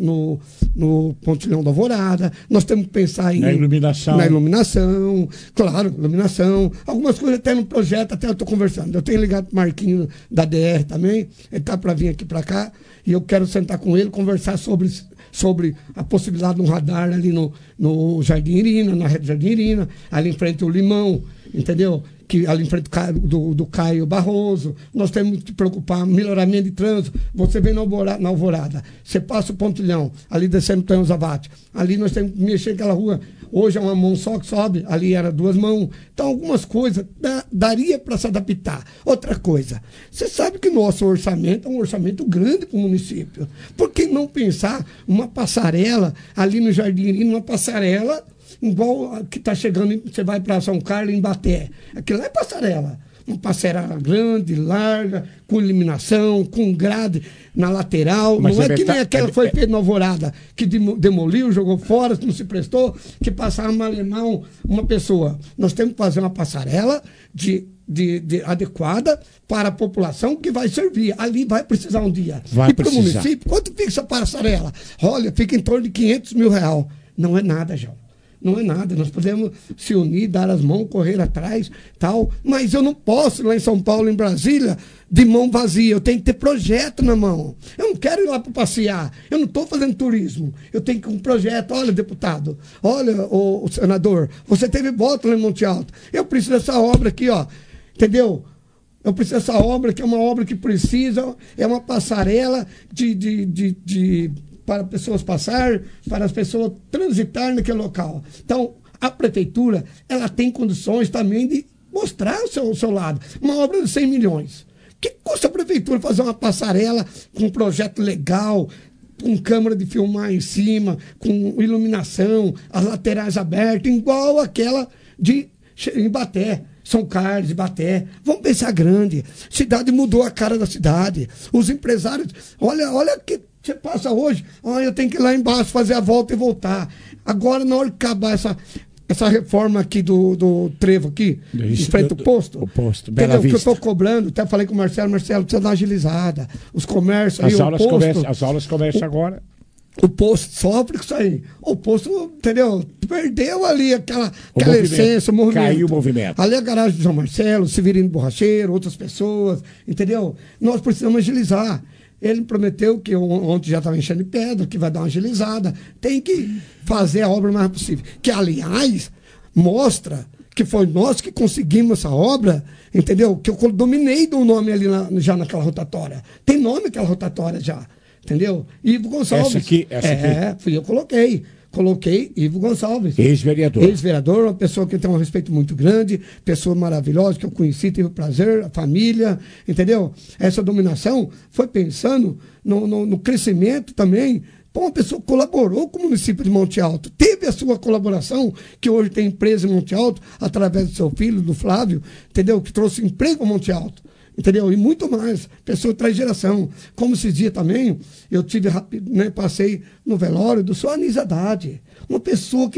no Pontilhão da Alvorada, nós temos que pensar na iluminação, claro, iluminação. Algumas coisas até no projeto, até eu estou conversando. Eu tenho ligado para o Marquinhos da DR também, ele está para vir aqui para cá, e eu quero sentar com ele, conversar sobre a possibilidade de um radar ali no Jardim Irina, na rede Jardim Irina, ali em frente ao Limão, entendeu? Que ali em frente do Caio Barroso. Nós temos que preocupar, melhoramento de trânsito. Você vem na Alvorada, você passa o Pontilhão, ali descendo o Tonho Zavatti. Ali nós temos que mexer aquela rua. Hoje é uma mão só que sobe, ali era 2 mãos. Então, algumas coisas daria para se adaptar. Outra coisa, você sabe que nosso orçamento é um orçamento grande para o município. Por que não pensar uma passarela ali no Jardim Irina, uma passarela igual que está chegando, você vai para São Carlos, em Baté. Aquilo lá é passarela. Uma passarela grande, larga, com iluminação, com grade na lateral. Mas não é que nem aquela que foi feita na Alvorada, que demoliu, jogou fora, não se prestou, que passaram uma pessoa. Nós temos que fazer uma passarela adequada para a população que vai servir. Ali vai precisar um dia. E para o município, quanto fica essa passarela? Olha, fica em torno de R$500 mil. Não é nada, João. Não é nada, nós podemos se unir, dar as mãos, correr atrás, tal, mas eu não posso lá em São Paulo, em Brasília, de mão vazia, eu tenho que ter projeto na mão. Eu não quero ir lá para passear, eu não estou fazendo turismo, eu tenho que um projeto. Olha, deputado, olha, o senador, você teve voto lá em Monte Alto, eu preciso dessa obra aqui, ó, entendeu? Eu preciso dessa obra, que é uma obra que precisa, é uma passarela para pessoas passar, para as pessoas transitar naquele local. Então, a prefeitura, ela tem condições também de mostrar o seu lado. Uma obra de 100 milhões. Que custa a prefeitura fazer uma passarela com um projeto legal, com câmera de filmar em cima, com iluminação, as laterais abertas, igual aquela de Ibaté, São Carlos, Ibaté. Vamos pensar grande. A cidade mudou a cara da cidade. Os empresários, olha que Você passa hoje, eu tenho que ir lá embaixo fazer a volta e voltar. Agora, na hora que acabar essa reforma aqui do trevo aqui, em frente ao posto. O posto, Bela Vista. Que eu estou cobrando, até falei com o Marcelo, precisa dar uma agilizada. Os comércios aí, as aulas começam agora. O posto sofre com isso aí. O posto, entendeu? Perdeu ali aquela essência, o movimento. Caiu o movimento. Ali a garagem do João Marcelo, Severino Borracheiro, outras pessoas, entendeu? Nós precisamos agilizar. Ele prometeu que ontem já estava enchendo de pedra, que vai dar uma agilizada. Tem que fazer a obra o mais possível. Que, aliás, mostra que foi nós que conseguimos essa obra, entendeu? Que eu dominei do nome ali já naquela rotatória. Tem nome aquela rotatória já, entendeu? Ivo Gonçalves. Essa aqui? Fui eu coloquei Ivo Gonçalves. Ex-vereador. Ex-vereador, uma pessoa que tem um respeito muito grande, pessoa maravilhosa, que eu conheci, tive o prazer, a família, entendeu? Essa dominação foi pensando no crescimento também. Uma pessoa que colaborou com o município de Monte Alto, teve a sua colaboração, que hoje tem empresa em Monte Alto, através do seu filho, do Flávio, entendeu? Que trouxe emprego a Monte Alto. Entendeu? E muito mais. Pessoa traz geração. Como esses dias também, eu tive passei no velório do seu Anísio Haddad. Uma pessoa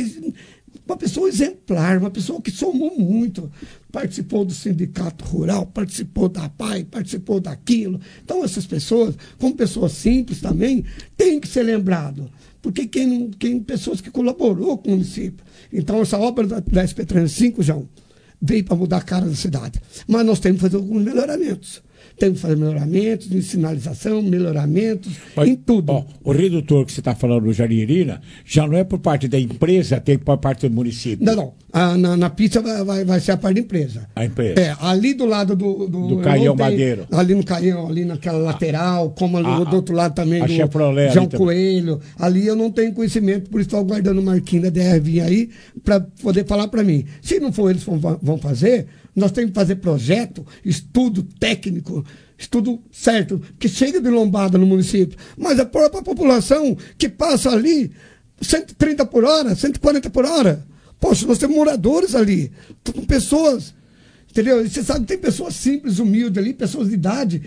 exemplar, uma pessoa que somou muito. Participou do sindicato rural, participou da PAI, participou daquilo. Então, essas pessoas, como pessoas simples também, têm que ser lembradas. Porque pessoas que colaborou com o município. Então, essa obra da SP35, João, veio para mudar a cara da cidade. Mas nós temos que fazer alguns melhoramentos. Temos que fazer melhoramentos em sinalização, melhoramentos em tudo. O redutor que você está falando no Jardim Irina, já não é por parte da empresa, tem por parte do município. Não. Na pista vai ser a parte da empresa. A empresa. Ali do lado do Caião Madeiro. Ali no Caião, ali naquela lateral, como ali do outro lado também do João Coelho. Ali eu não tenho conhecimento, por isso estou aguardando o Marquinhos da DR vir aí para poder falar para mim. Se não for eles vão fazer, nós temos que fazer projeto, estudo técnico, estudo certo, que chega de lombada no município. Mas a própria população que passa ali 130 por hora, 140 por hora. Poxa, nós temos moradores ali, pessoas, entendeu? E você sabe que tem pessoas simples, humildes ali, pessoas de idade,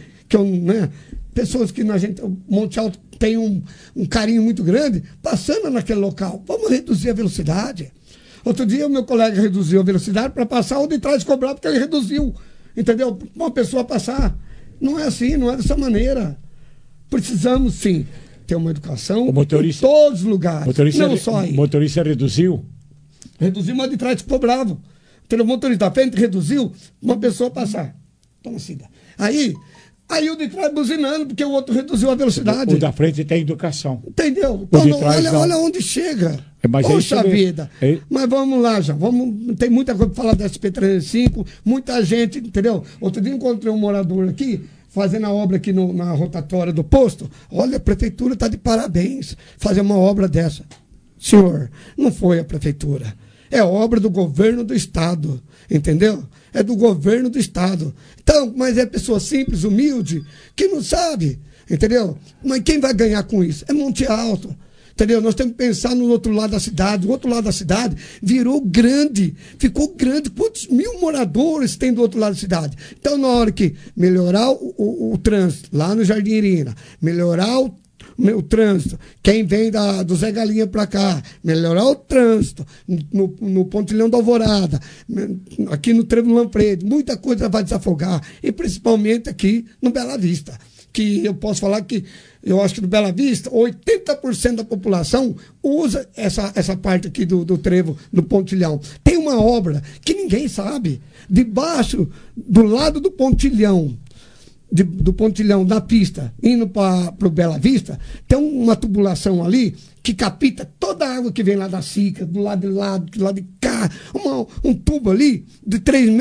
pessoas que Monte Alto tem um carinho muito grande, passando naquele local. Vamos reduzir a velocidade. Outro dia o meu colega reduziu a velocidade para passar, o de trás cobrar porque ele reduziu, entendeu? Uma pessoa passar. Não é assim, não é dessa maneira. Precisamos, sim, ter uma educação em todos os lugares, não só aí. O motorista reduziu? Reduziu, mas de trás ficou bravo. O motorista da frente reduziu, uma pessoa passar. Toma siga. Aí o de trás buzinando, porque o outro reduziu a velocidade. O da frente tem educação. Entendeu? Então, olha onde chega. Poxa vida. Mas vamos lá, já. Tem muita coisa para falar da SP35, muita gente, entendeu? Outro dia encontrei um morador aqui, fazendo a obra aqui na rotatória do posto. Olha, a prefeitura está de parabéns fazer uma obra dessa. Senhor, não foi a prefeitura. É obra do governo do estado, entendeu? É do governo do estado. Então, mas é pessoa simples, humilde, que não sabe, entendeu? Mas quem vai ganhar com isso? É Monte Alto. Entendeu? Nós temos que pensar no outro lado da cidade. O outro lado da cidade virou grande, ficou grande. Quantos mil moradores tem do outro lado da cidade? Então, na hora que melhorar o trânsito, lá no Jardim Irina, melhorar o trânsito, quem vem do Zé Galinha para cá, melhorar o trânsito no Pontilhão da Alvorada, aqui no Trevo Lamprede, muita coisa vai desafogar, e principalmente aqui no Bela Vista, que eu posso falar que eu acho que no Bela Vista 80% da população usa essa parte aqui do trevo, do Pontilhão. Tem uma obra que ninguém sabe, debaixo, do lado do Pontilhão, do Pontilhão, da pista, indo para o Bela Vista, tem uma tubulação ali que capta toda a água que vem lá da Sica, do lado de lá, do lado de cá, um tubo ali de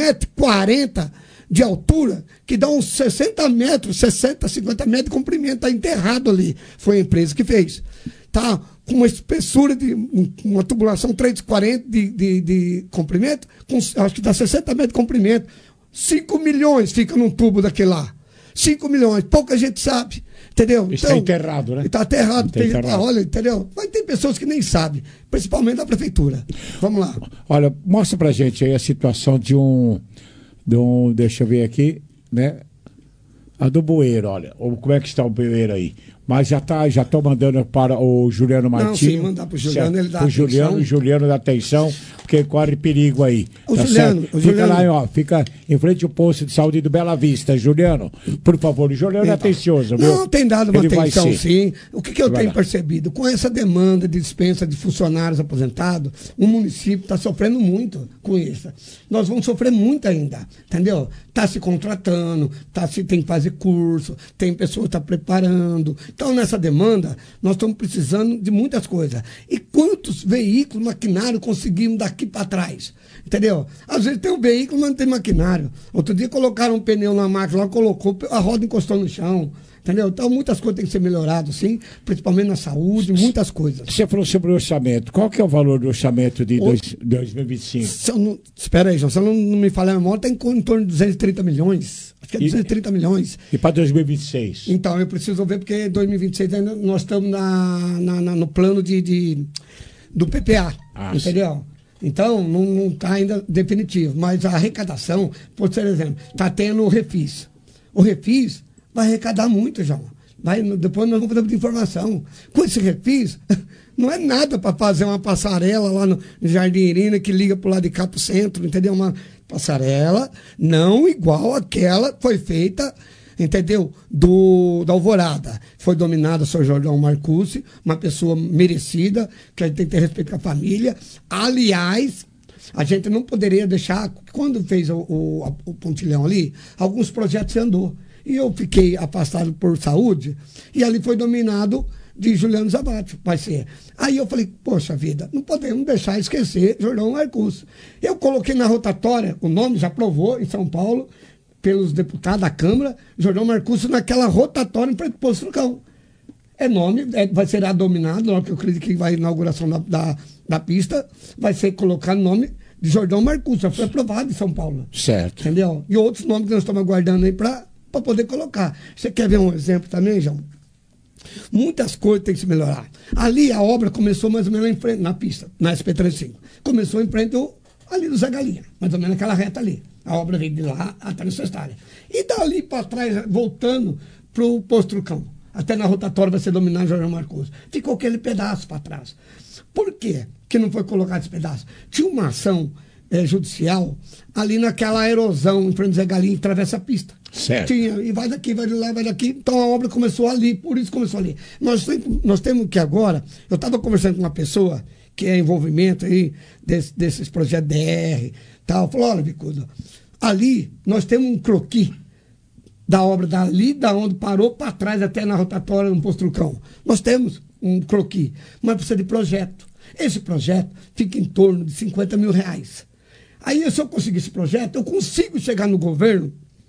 3,40 m de altura, que dá uns 60 metros, 60, 50 metros de comprimento, está enterrado ali. Foi a empresa que fez. Tá com uma espessura de uma tubulação 3,40 de comprimento, acho que dá 60 metros de comprimento. 5 milhões fica num tubo daquele lá. 5 milhões, pouca gente sabe, entendeu? Está enterrado, né? Está enterrado. Olha, entendeu? Mas tem pessoas que nem sabem, principalmente da prefeitura. Vamos lá. Olha, mostra pra gente aí a situação de um deixa eu ver aqui, né? A do bueiro, olha. Como é que está o bueiro aí? Mas já estou mandando para o Juliano Martins. Não, sim, mandar para o Juliano, ele dá atenção. O Juliano dá atenção, porque corre perigo aí. O Juliano, fica lá, ó, fica em frente ao posto de saúde do Bela Vista. Juliano, por favor, o Juliano é atencioso, viu? Não, tem dado uma atenção, sim. O que eu tenho dar. percebido? Com essa demanda de dispensa de funcionários aposentados, o município está sofrendo muito com isso. Nós vamos sofrer muito ainda, entendeu? Está se contratando, tem que fazer curso, tem pessoa que está preparando. Então, nessa demanda, nós estamos precisando de muitas coisas. E quantos veículos, maquinário conseguimos daqui para trás? Entendeu? Às vezes tem um veículo, mas não tem maquinário. Outro dia colocaram um pneu na máquina, lá colocou, a roda encostou no chão. Entendeu? Então, muitas coisas têm que ser melhoradas, sim, principalmente na saúde, muitas coisas. Você falou sobre o orçamento. Qual que é o valor do orçamento de 2025? Espera aí, João, se eu não me falhar a memória, está em torno de 230 milhões. Acho que é 230 milhões. E para 2026? Então, eu preciso ver, porque 2026 ainda nós estamos no plano do PPA, entendeu? Sim. Então, não está ainda definitivo. Mas a arrecadação, por exemplo, está tendo o Refis. O Refis vai arrecadar muito, João. Depois nós vamos fazer muita informação. Com esse Refis, não é nada para fazer uma passarela lá no Jardim Irina que liga para o lado de cá para o centro, entendeu? Uma passarela não igual àquela que foi feita, entendeu? Da Alvorada. Foi dominada o Sr. Jordão Marcucci, uma pessoa merecida, que a gente tem que ter respeito com a família. Aliás, a gente não poderia deixar, quando fez o pontilhão ali, alguns projetos andou. E eu fiquei afastado por saúde, e ali foi dominado de Juliano Zabate, vai ser. Aí eu falei, poxa vida, não podemos deixar esquecer Jordão Marcucci. Eu coloquei na rotatória, o nome já aprovou em São Paulo, pelos deputados da Câmara, Jordão Marcucci naquela rotatória em frente ao Posto Trucão. Vai ser dominado, na hora que eu acredito que vai a inauguração da pista, vai ser colocado o nome de Jordão Marcucci, já foi aprovado em São Paulo. Certo. Entendeu? E outros nomes que nós estamos aguardando aí para poder colocar. Você quer ver um exemplo também, João? Muitas coisas têm que se melhorar. Ali a obra começou mais ou menos em frente, na pista, na SP35. Começou em frente ali do Zé Galinha, mais ou menos naquela reta ali. A obra veio de lá até no Cestária. E dali para trás, voltando para o Posto Trucão, até na rotatória vai ser dominado Jordão Marcucci. Ficou aquele pedaço para trás. Por quê que não foi colocado esse pedaço? Tinha uma ação judicial ali naquela erosão em frente do Zé Galinha, que atravessa a pista. Certo. Tinha, e vai daqui, vai de lá, vai daqui. Então a obra começou ali, por isso começou ali. Nós temos que agora, eu estava conversando com uma pessoa que é envolvimento aí desses projetos DR, tal, falou, olha, Bicudo, ali nós temos um croquis da obra dali, da onde parou, para trás, até na rotatória no Posto Trucão. Nós temos um croquis, mas precisa de projeto. Esse projeto fica em torno de 50 mil reais. Aí, se eu conseguir esse projeto, eu consigo chegar no governo,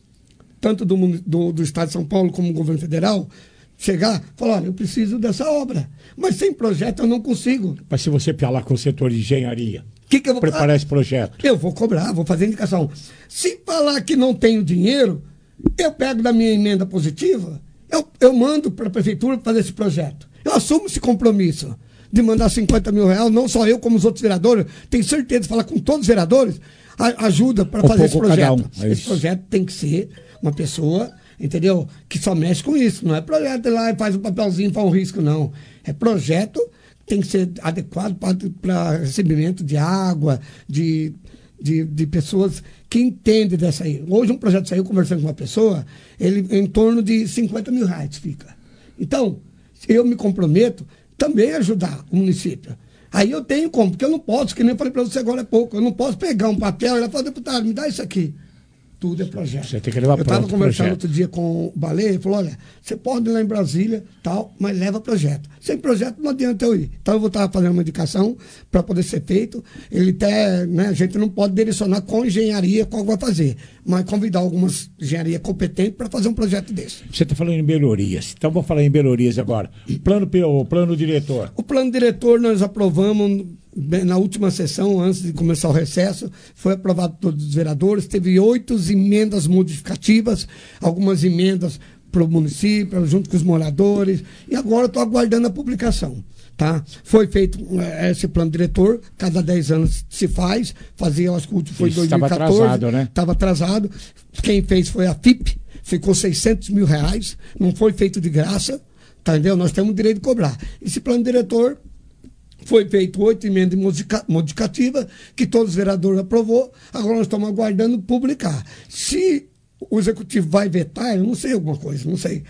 tanto do Estado de São Paulo como do governo federal, chegar e falar, olha, eu preciso dessa obra. Mas sem projeto eu não consigo. Mas se você falar com o setor de engenharia, que eu vou preparar esse projeto? Eu vou cobrar, vou fazer indicação. Se falar que não tenho dinheiro, eu pego da minha emenda positiva, eu mando para a prefeitura fazer esse projeto. Eu assumo esse compromisso de mandar 50 mil reais, não só eu, como os outros vereadores. Tenho certeza de falar com todos os vereadores, ajuda para fazer esse projeto. Esse projeto tem que ser uma pessoa, entendeu? Que só mexe com isso. Não é projeto lá e faz um papelzinho para um risco, não. É projeto que tem que ser adequado para recebimento de água, de pessoas que entendem dessa aí. Hoje um projeto saiu conversando com uma pessoa, ele em torno de 50 mil reais fica. Então, eu me comprometo também a ajudar o município. Aí eu tenho como, porque eu não posso, que nem eu falei para você agora há pouco, eu não posso pegar um papel e falar, deputado, me dá isso aqui. Tudo é projeto. Você tem que levar. Eu estava conversando outro dia com o Baleia, ele falou, olha, você pode ir lá em Brasília, tal, mas leva projeto. Sem projeto não adianta eu ir. Então eu vou estar fazendo uma indicação para poder ser feito. Ele até, né, a gente não pode direcionar com engenharia qual vai fazer, mas convidar algumas engenharia competentes para fazer um projeto desse. Você está falando em melhorias. Então vamos falar em melhorias agora. O plano diretor. O plano diretor nós aprovamos na última sessão, antes de começar o recesso, foi aprovado por todos os vereadores, teve 8 emendas modificativas, algumas emendas para o município, junto com os moradores, e agora estou aguardando a publicação. Tá? Foi feito esse plano diretor, cada 10 anos se fazia, acho que o último foi em 2014. Estava atrasado, né? Estava atrasado. Quem fez foi a FIP, ficou 600 mil reais, não foi feito de graça. Entendeu? Nós temos o direito de cobrar. Esse plano diretor foi feito 8 emendas modificativas, que todos os vereadores aprovou. Agora nós estamos aguardando publicar. Se o executivo vai vetar, eu não sei alguma coisa, não sei.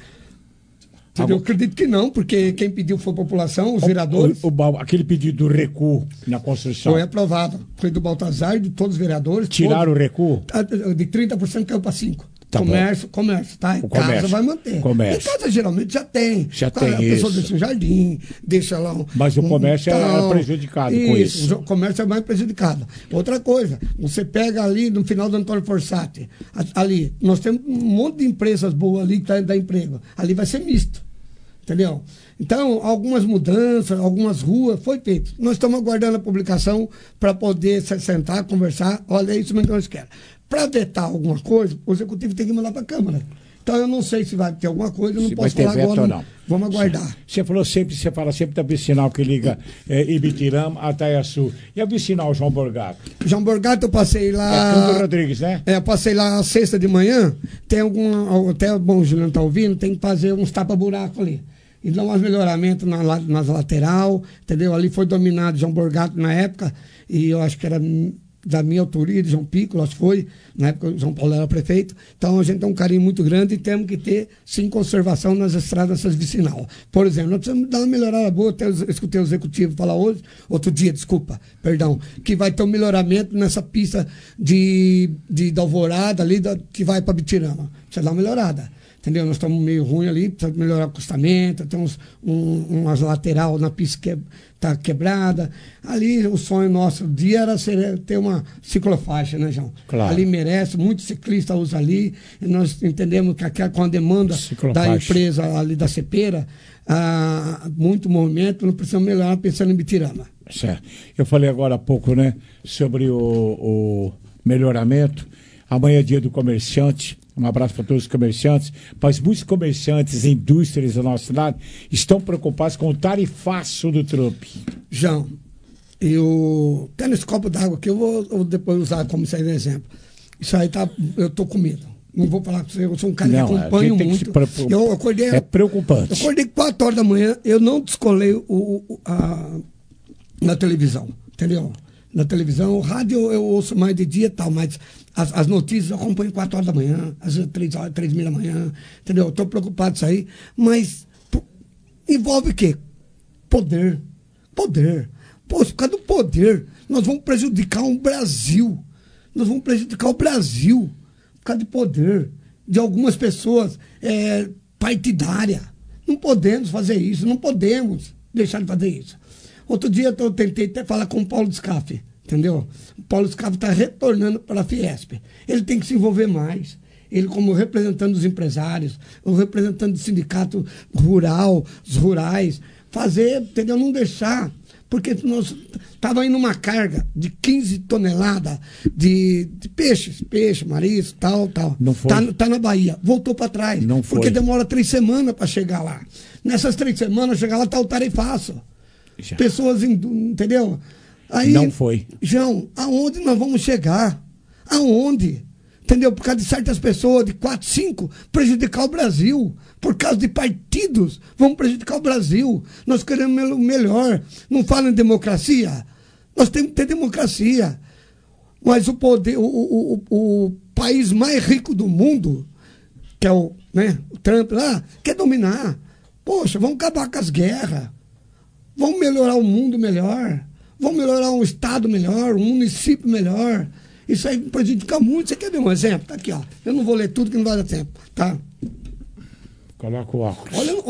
Eu acredito que não, porque quem pediu foi a população, os vereadores. Aquele pedido do recuo na construção. Foi aprovado. Foi do Baltazar e de todos os vereadores. Tiraram o recuo? De 30% caiu para 5%. Tá comércio, tá? Em casa vai manter. Comércio. Em casa geralmente já tem. Já tem a pessoa deixa um jardim, deixa lá um... Mas o comércio é prejudicado com isso. O comércio é mais prejudicado. Outra coisa, você pega ali no final do Antônio Fossati, ali, nós temos um monte de empresas boas ali que dá emprego. Ali vai ser misto. Entendeu? Então, algumas mudanças, algumas ruas, foi feito. Nós estamos aguardando a publicação para poder sentar, conversar. Olha, é isso mesmo que nós queremos. Para vetar alguma coisa, o executivo tem que mandar para a Câmara. Então, eu não sei se vai ter alguma coisa, eu não posso falar agora. Ou não. Vamos aguardar. Você fala sempre da vicinal que liga Ibitirama a Taiaçu. E a vicinal João Borgato? João Borgato, eu passei lá... É Canto Rodrigues, né? Eu passei lá sexta de manhã, tem até bom, o Juliano está ouvindo, tem que fazer uns tapa-buraco ali. E dar umas melhoramentos nas lateral, entendeu? Ali foi dominado João Borgato na época, e eu acho que era da minha autoria, de João Piccolo, acho que foi, na época o João Paulo era prefeito. Então a gente tem um carinho muito grande e temos que ter, sim, conservação nas estradas dessas vicinal. Por exemplo, nós precisamos dar uma melhorada boa, até eu escutei o executivo falar outro dia, que vai ter um melhoramento nessa pista de Alvorada ali, que vai para Bitirama. Precisa dar uma melhorada. Entendeu? Nós estamos meio ruim ali, precisa melhorar o acostamento, tem umas lateral na pista que está quebrada. Ali o sonho nosso dia era ter uma ciclofaixa, né, João? Claro. Ali merece, muitos ciclistas usam ali, e nós entendemos que com a demanda da empresa ali da Cepeira, muito movimento, não precisamos melhorar pensando em Bitirama. Certo. Eu falei agora há pouco, né, sobre o melhoramento. Amanhã é dia do comerciante. Um abraço para todos os comerciantes. Mas muitos comerciantes e indústrias da nossa cidade estão preocupados com o tarifaço do Trump. João, até nesse copo d'água que eu vou depois usar como isso aí de exemplo. Isso aí eu tô com medo. Não vou falar com você, eu sou um cara que acompanho muito. Eu acordei, é preocupante. Eu acordei 4 horas da manhã, eu não descolei na televisão, entendeu? Na televisão, o rádio eu ouço mais de dia e tal, mas as notícias eu acompanho 4 horas da manhã, às vezes 3h da manhã, entendeu? Eu estou preocupado com isso aí, mas envolve o quê? Poder. Pô, por causa do poder, nós vamos prejudicar o Brasil. Nós vamos prejudicar o Brasil por causa de poder de algumas pessoas partidárias. Não podemos fazer isso, não podemos deixar de fazer isso. Outro dia eu tentei até falar com o Paulo Scaff, entendeu? O Paulo Scaff está retornando para a Fiesp. Ele tem que se envolver mais. Ele, como representante dos empresários, o representante do sindicato rural, os rurais, fazer, entendeu? Não deixar. Porque nós estava indo uma carga de 15 toneladas de peixe, marisco, tal. Não foi. Tá na Bahia. Voltou para trás. Não foi. Porque demora 3 semanas para chegar lá. Nessas 3 semanas, chegar lá, tá o tarifaço. Já. Pessoas, entendeu? Aí, não foi. João, aonde nós vamos chegar? Aonde? Entendeu? Por causa de certas pessoas, de 4, 5, prejudicar o Brasil. Por causa de partidos, vamos prejudicar o Brasil. Nós queremos o melhor. Não falam em democracia? Nós temos que ter democracia. Mas o poder, o país mais rico do mundo, que é o Trump lá, quer dominar. Poxa, vamos acabar com as guerras. Vamos melhorar o mundo melhor. Vamos melhorar um estado melhor, um município melhor. Isso aí prejudica muito. Você quer ver um exemplo? Tá aqui, ó. Eu não vou ler tudo que não vai dar tempo, tá? Coloca o óculos.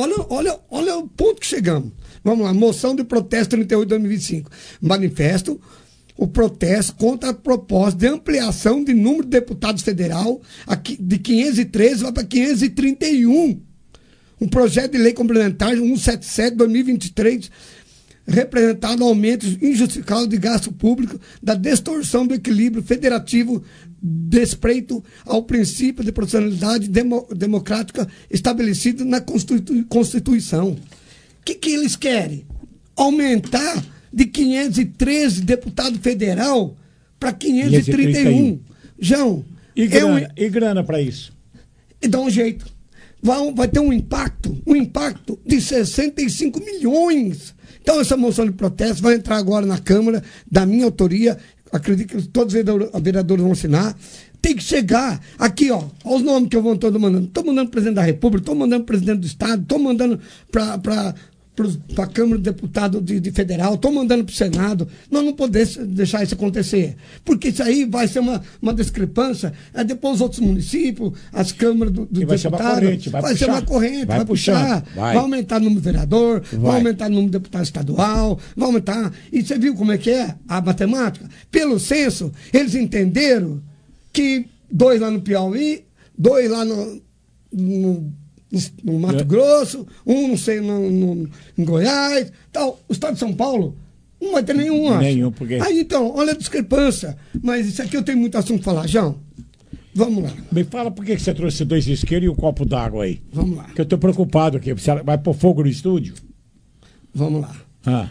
Olha o ponto que chegamos. Vamos lá. Moção de protesto 38 de 2025. Manifesto o protesto contra a proposta de ampliação de número de deputados federal de 513 vai para 531. Um projeto de lei complementar 177 de 2023 representado aumentos injustificados de gasto público, da distorção do equilíbrio federativo, despreito ao princípio de proporcionalidade democrática estabelecido na Constituição. O que eles querem? Aumentar de 513 deputados federal para 531. João, e grana para isso? E dá um jeito. vai ter um impacto de 65 milhões. Então essa moção de protesto vai entrar agora na Câmara, da minha autoria, acredito que todos os vereadores vão assinar. Tem que chegar aqui, ó, os nomes que eu vou todo mandando. Estou mandando pro presidente da República, estou mandando pro presidente do Estado, estou mandando para a Câmara de Deputados de Federal, estou mandando para o Senado. Nós não podemos deixar isso acontecer, porque isso aí vai ser uma discrepância. Depois os outros municípios, as câmaras do deputado, vai ser uma corrente, vai puxar, vai aumentar o número de vereador, vai aumentar o número de deputado estadual, vai aumentar. E você viu como é que é a matemática? Pelo censo, eles entenderam que 2 lá no Piauí, 2 lá no Mato Grosso, não sei, em Goiás, tal. O estado de São Paulo não vai ter nenhum, acho. Nenhum, porque... Aí, então, olha a discrepância. Mas isso aqui eu tenho muito assunto para falar, João. Vamos lá. Me fala por que você trouxe 2 isqueiros e um copo d'água aí. Vamos lá. Que eu tô preocupado aqui. Você vai pôr fogo no estúdio? Vamos lá.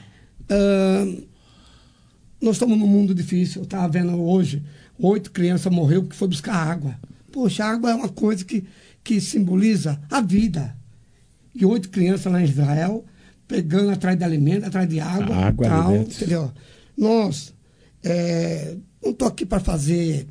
Nós estamos num mundo difícil. Eu estava vendo hoje, 8 crianças morreram porque foi buscar água. Poxa, a água é uma coisa que simboliza a vida. E 8 crianças lá em Israel, pegando atrás de alimento, atrás de água, tal, entendeu? Nós, não estou aqui para fazer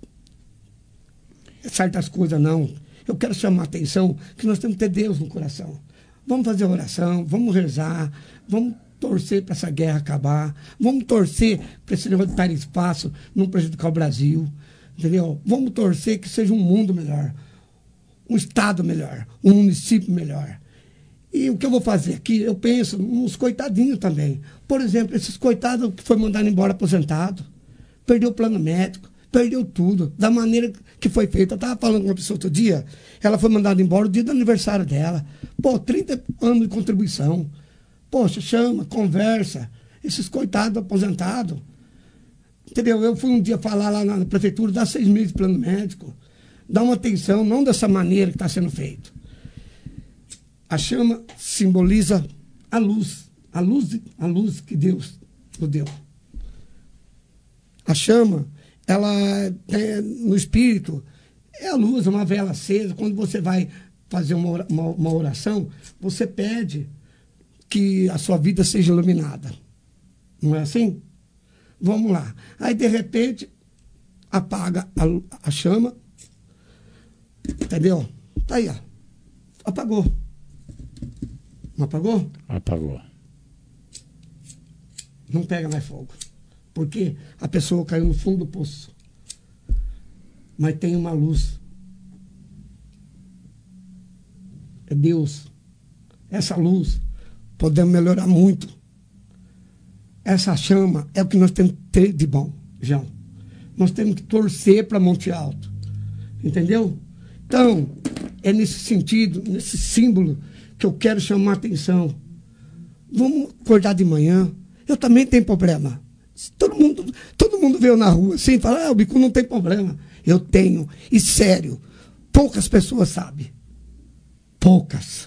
certas coisas, não. Eu quero chamar a atenção que nós temos que ter Deus no coração. Vamos fazer oração, vamos rezar, vamos torcer para essa guerra acabar, vamos torcer para esse negócio de estar em espaço não prejudicar o Brasil, entendeu? Vamos torcer que seja um mundo melhor, um estado melhor, um município melhor. E o que eu vou fazer aqui, eu penso nos coitadinhos também. Por exemplo, esses coitados que foi mandado embora aposentado, perdeu o plano médico, perdeu tudo, da maneira que foi feita. Eu estava falando com uma pessoa outro dia, ela foi mandada embora no dia do aniversário dela. 30 anos de contribuição. Poxa, chama, conversa. Esses coitados aposentados. Entendeu? Eu fui um dia falar lá na prefeitura, dá 6 meses de plano médico. Dá uma atenção, não dessa maneira que está sendo feito. A chama simboliza a luz que Deus nos deu. A chama, ela no espírito, é a luz, é uma vela acesa. Quando você vai fazer uma oração, você pede que a sua vida seja iluminada. Não é assim? Vamos lá. Aí, de repente, apaga a chama. Entendeu? Tá aí, ó. Apagou. Não apagou? Apagou. Não pega mais fogo. Porque a pessoa caiu no fundo do poço. Mas tem uma luz. É Deus. Essa luz podemos melhorar muito. Essa chama é o que nós temos que ter de bom, João. Nós temos que torcer para Monte Alto. Entendeu? Então, é nesse sentido, nesse símbolo, que eu quero chamar a atenção. Vamos acordar de manhã. Eu também tenho problema. Todo mundo vê eu na rua assim e fala, o Bicu não tem problema. Eu tenho. E sério, poucas pessoas sabem. Poucas.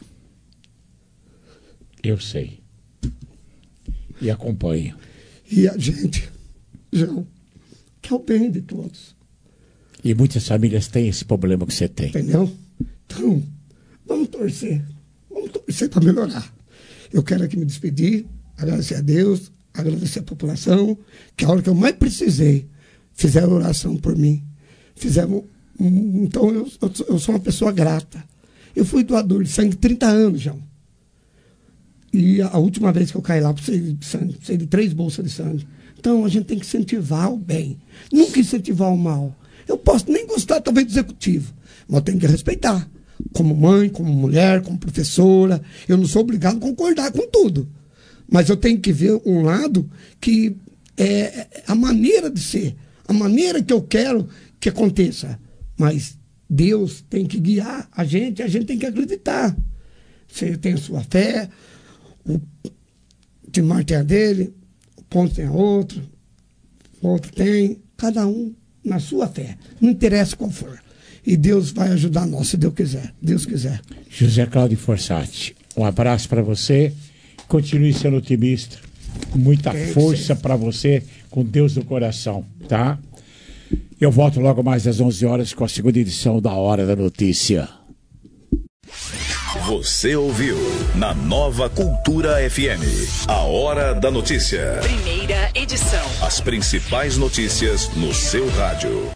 Eu sei. E acompanho. E a gente, João, quer o bem de todos. E muitas famílias têm esse problema que você tem. Entendeu? Então, vamos torcer. Vamos torcer para melhorar. Eu quero aqui me despedir, agradecer a Deus, agradecer a população, que a hora que eu mais precisei, fizeram oração por mim. Então, eu sou uma pessoa grata. Eu fui doador de sangue 30 anos, João. E a última vez que eu caí lá, precisei de sangue, precisei de 3 bolsas de sangue. Então, a gente tem que incentivar o bem, nunca incentivar o mal. Eu posso nem gostar, talvez, do executivo, mas eu tenho que respeitar. Como mãe, como mulher, como professora, eu não sou obrigado a concordar com tudo. Mas eu tenho que ver um lado que é a maneira de ser, a maneira que eu quero que aconteça. Mas Deus tem que guiar a gente tem que acreditar. Você tem a sua fé, o Timar tem a dele, o Ponto tem a outra, o outro tem, cada um na sua fé. Não interessa qual for. E Deus vai ajudar nós, se Deus quiser. Deus quiser. José Cláudio Forsatti, um abraço para você. Continue sendo otimista. Muita força para você, com Deus no coração, tá? Eu volto logo mais às 11 horas com a segunda edição da Hora da Notícia. Você ouviu na Nova Cultura FM. A Hora da Notícia. Primeira edição. As principais notícias no seu rádio.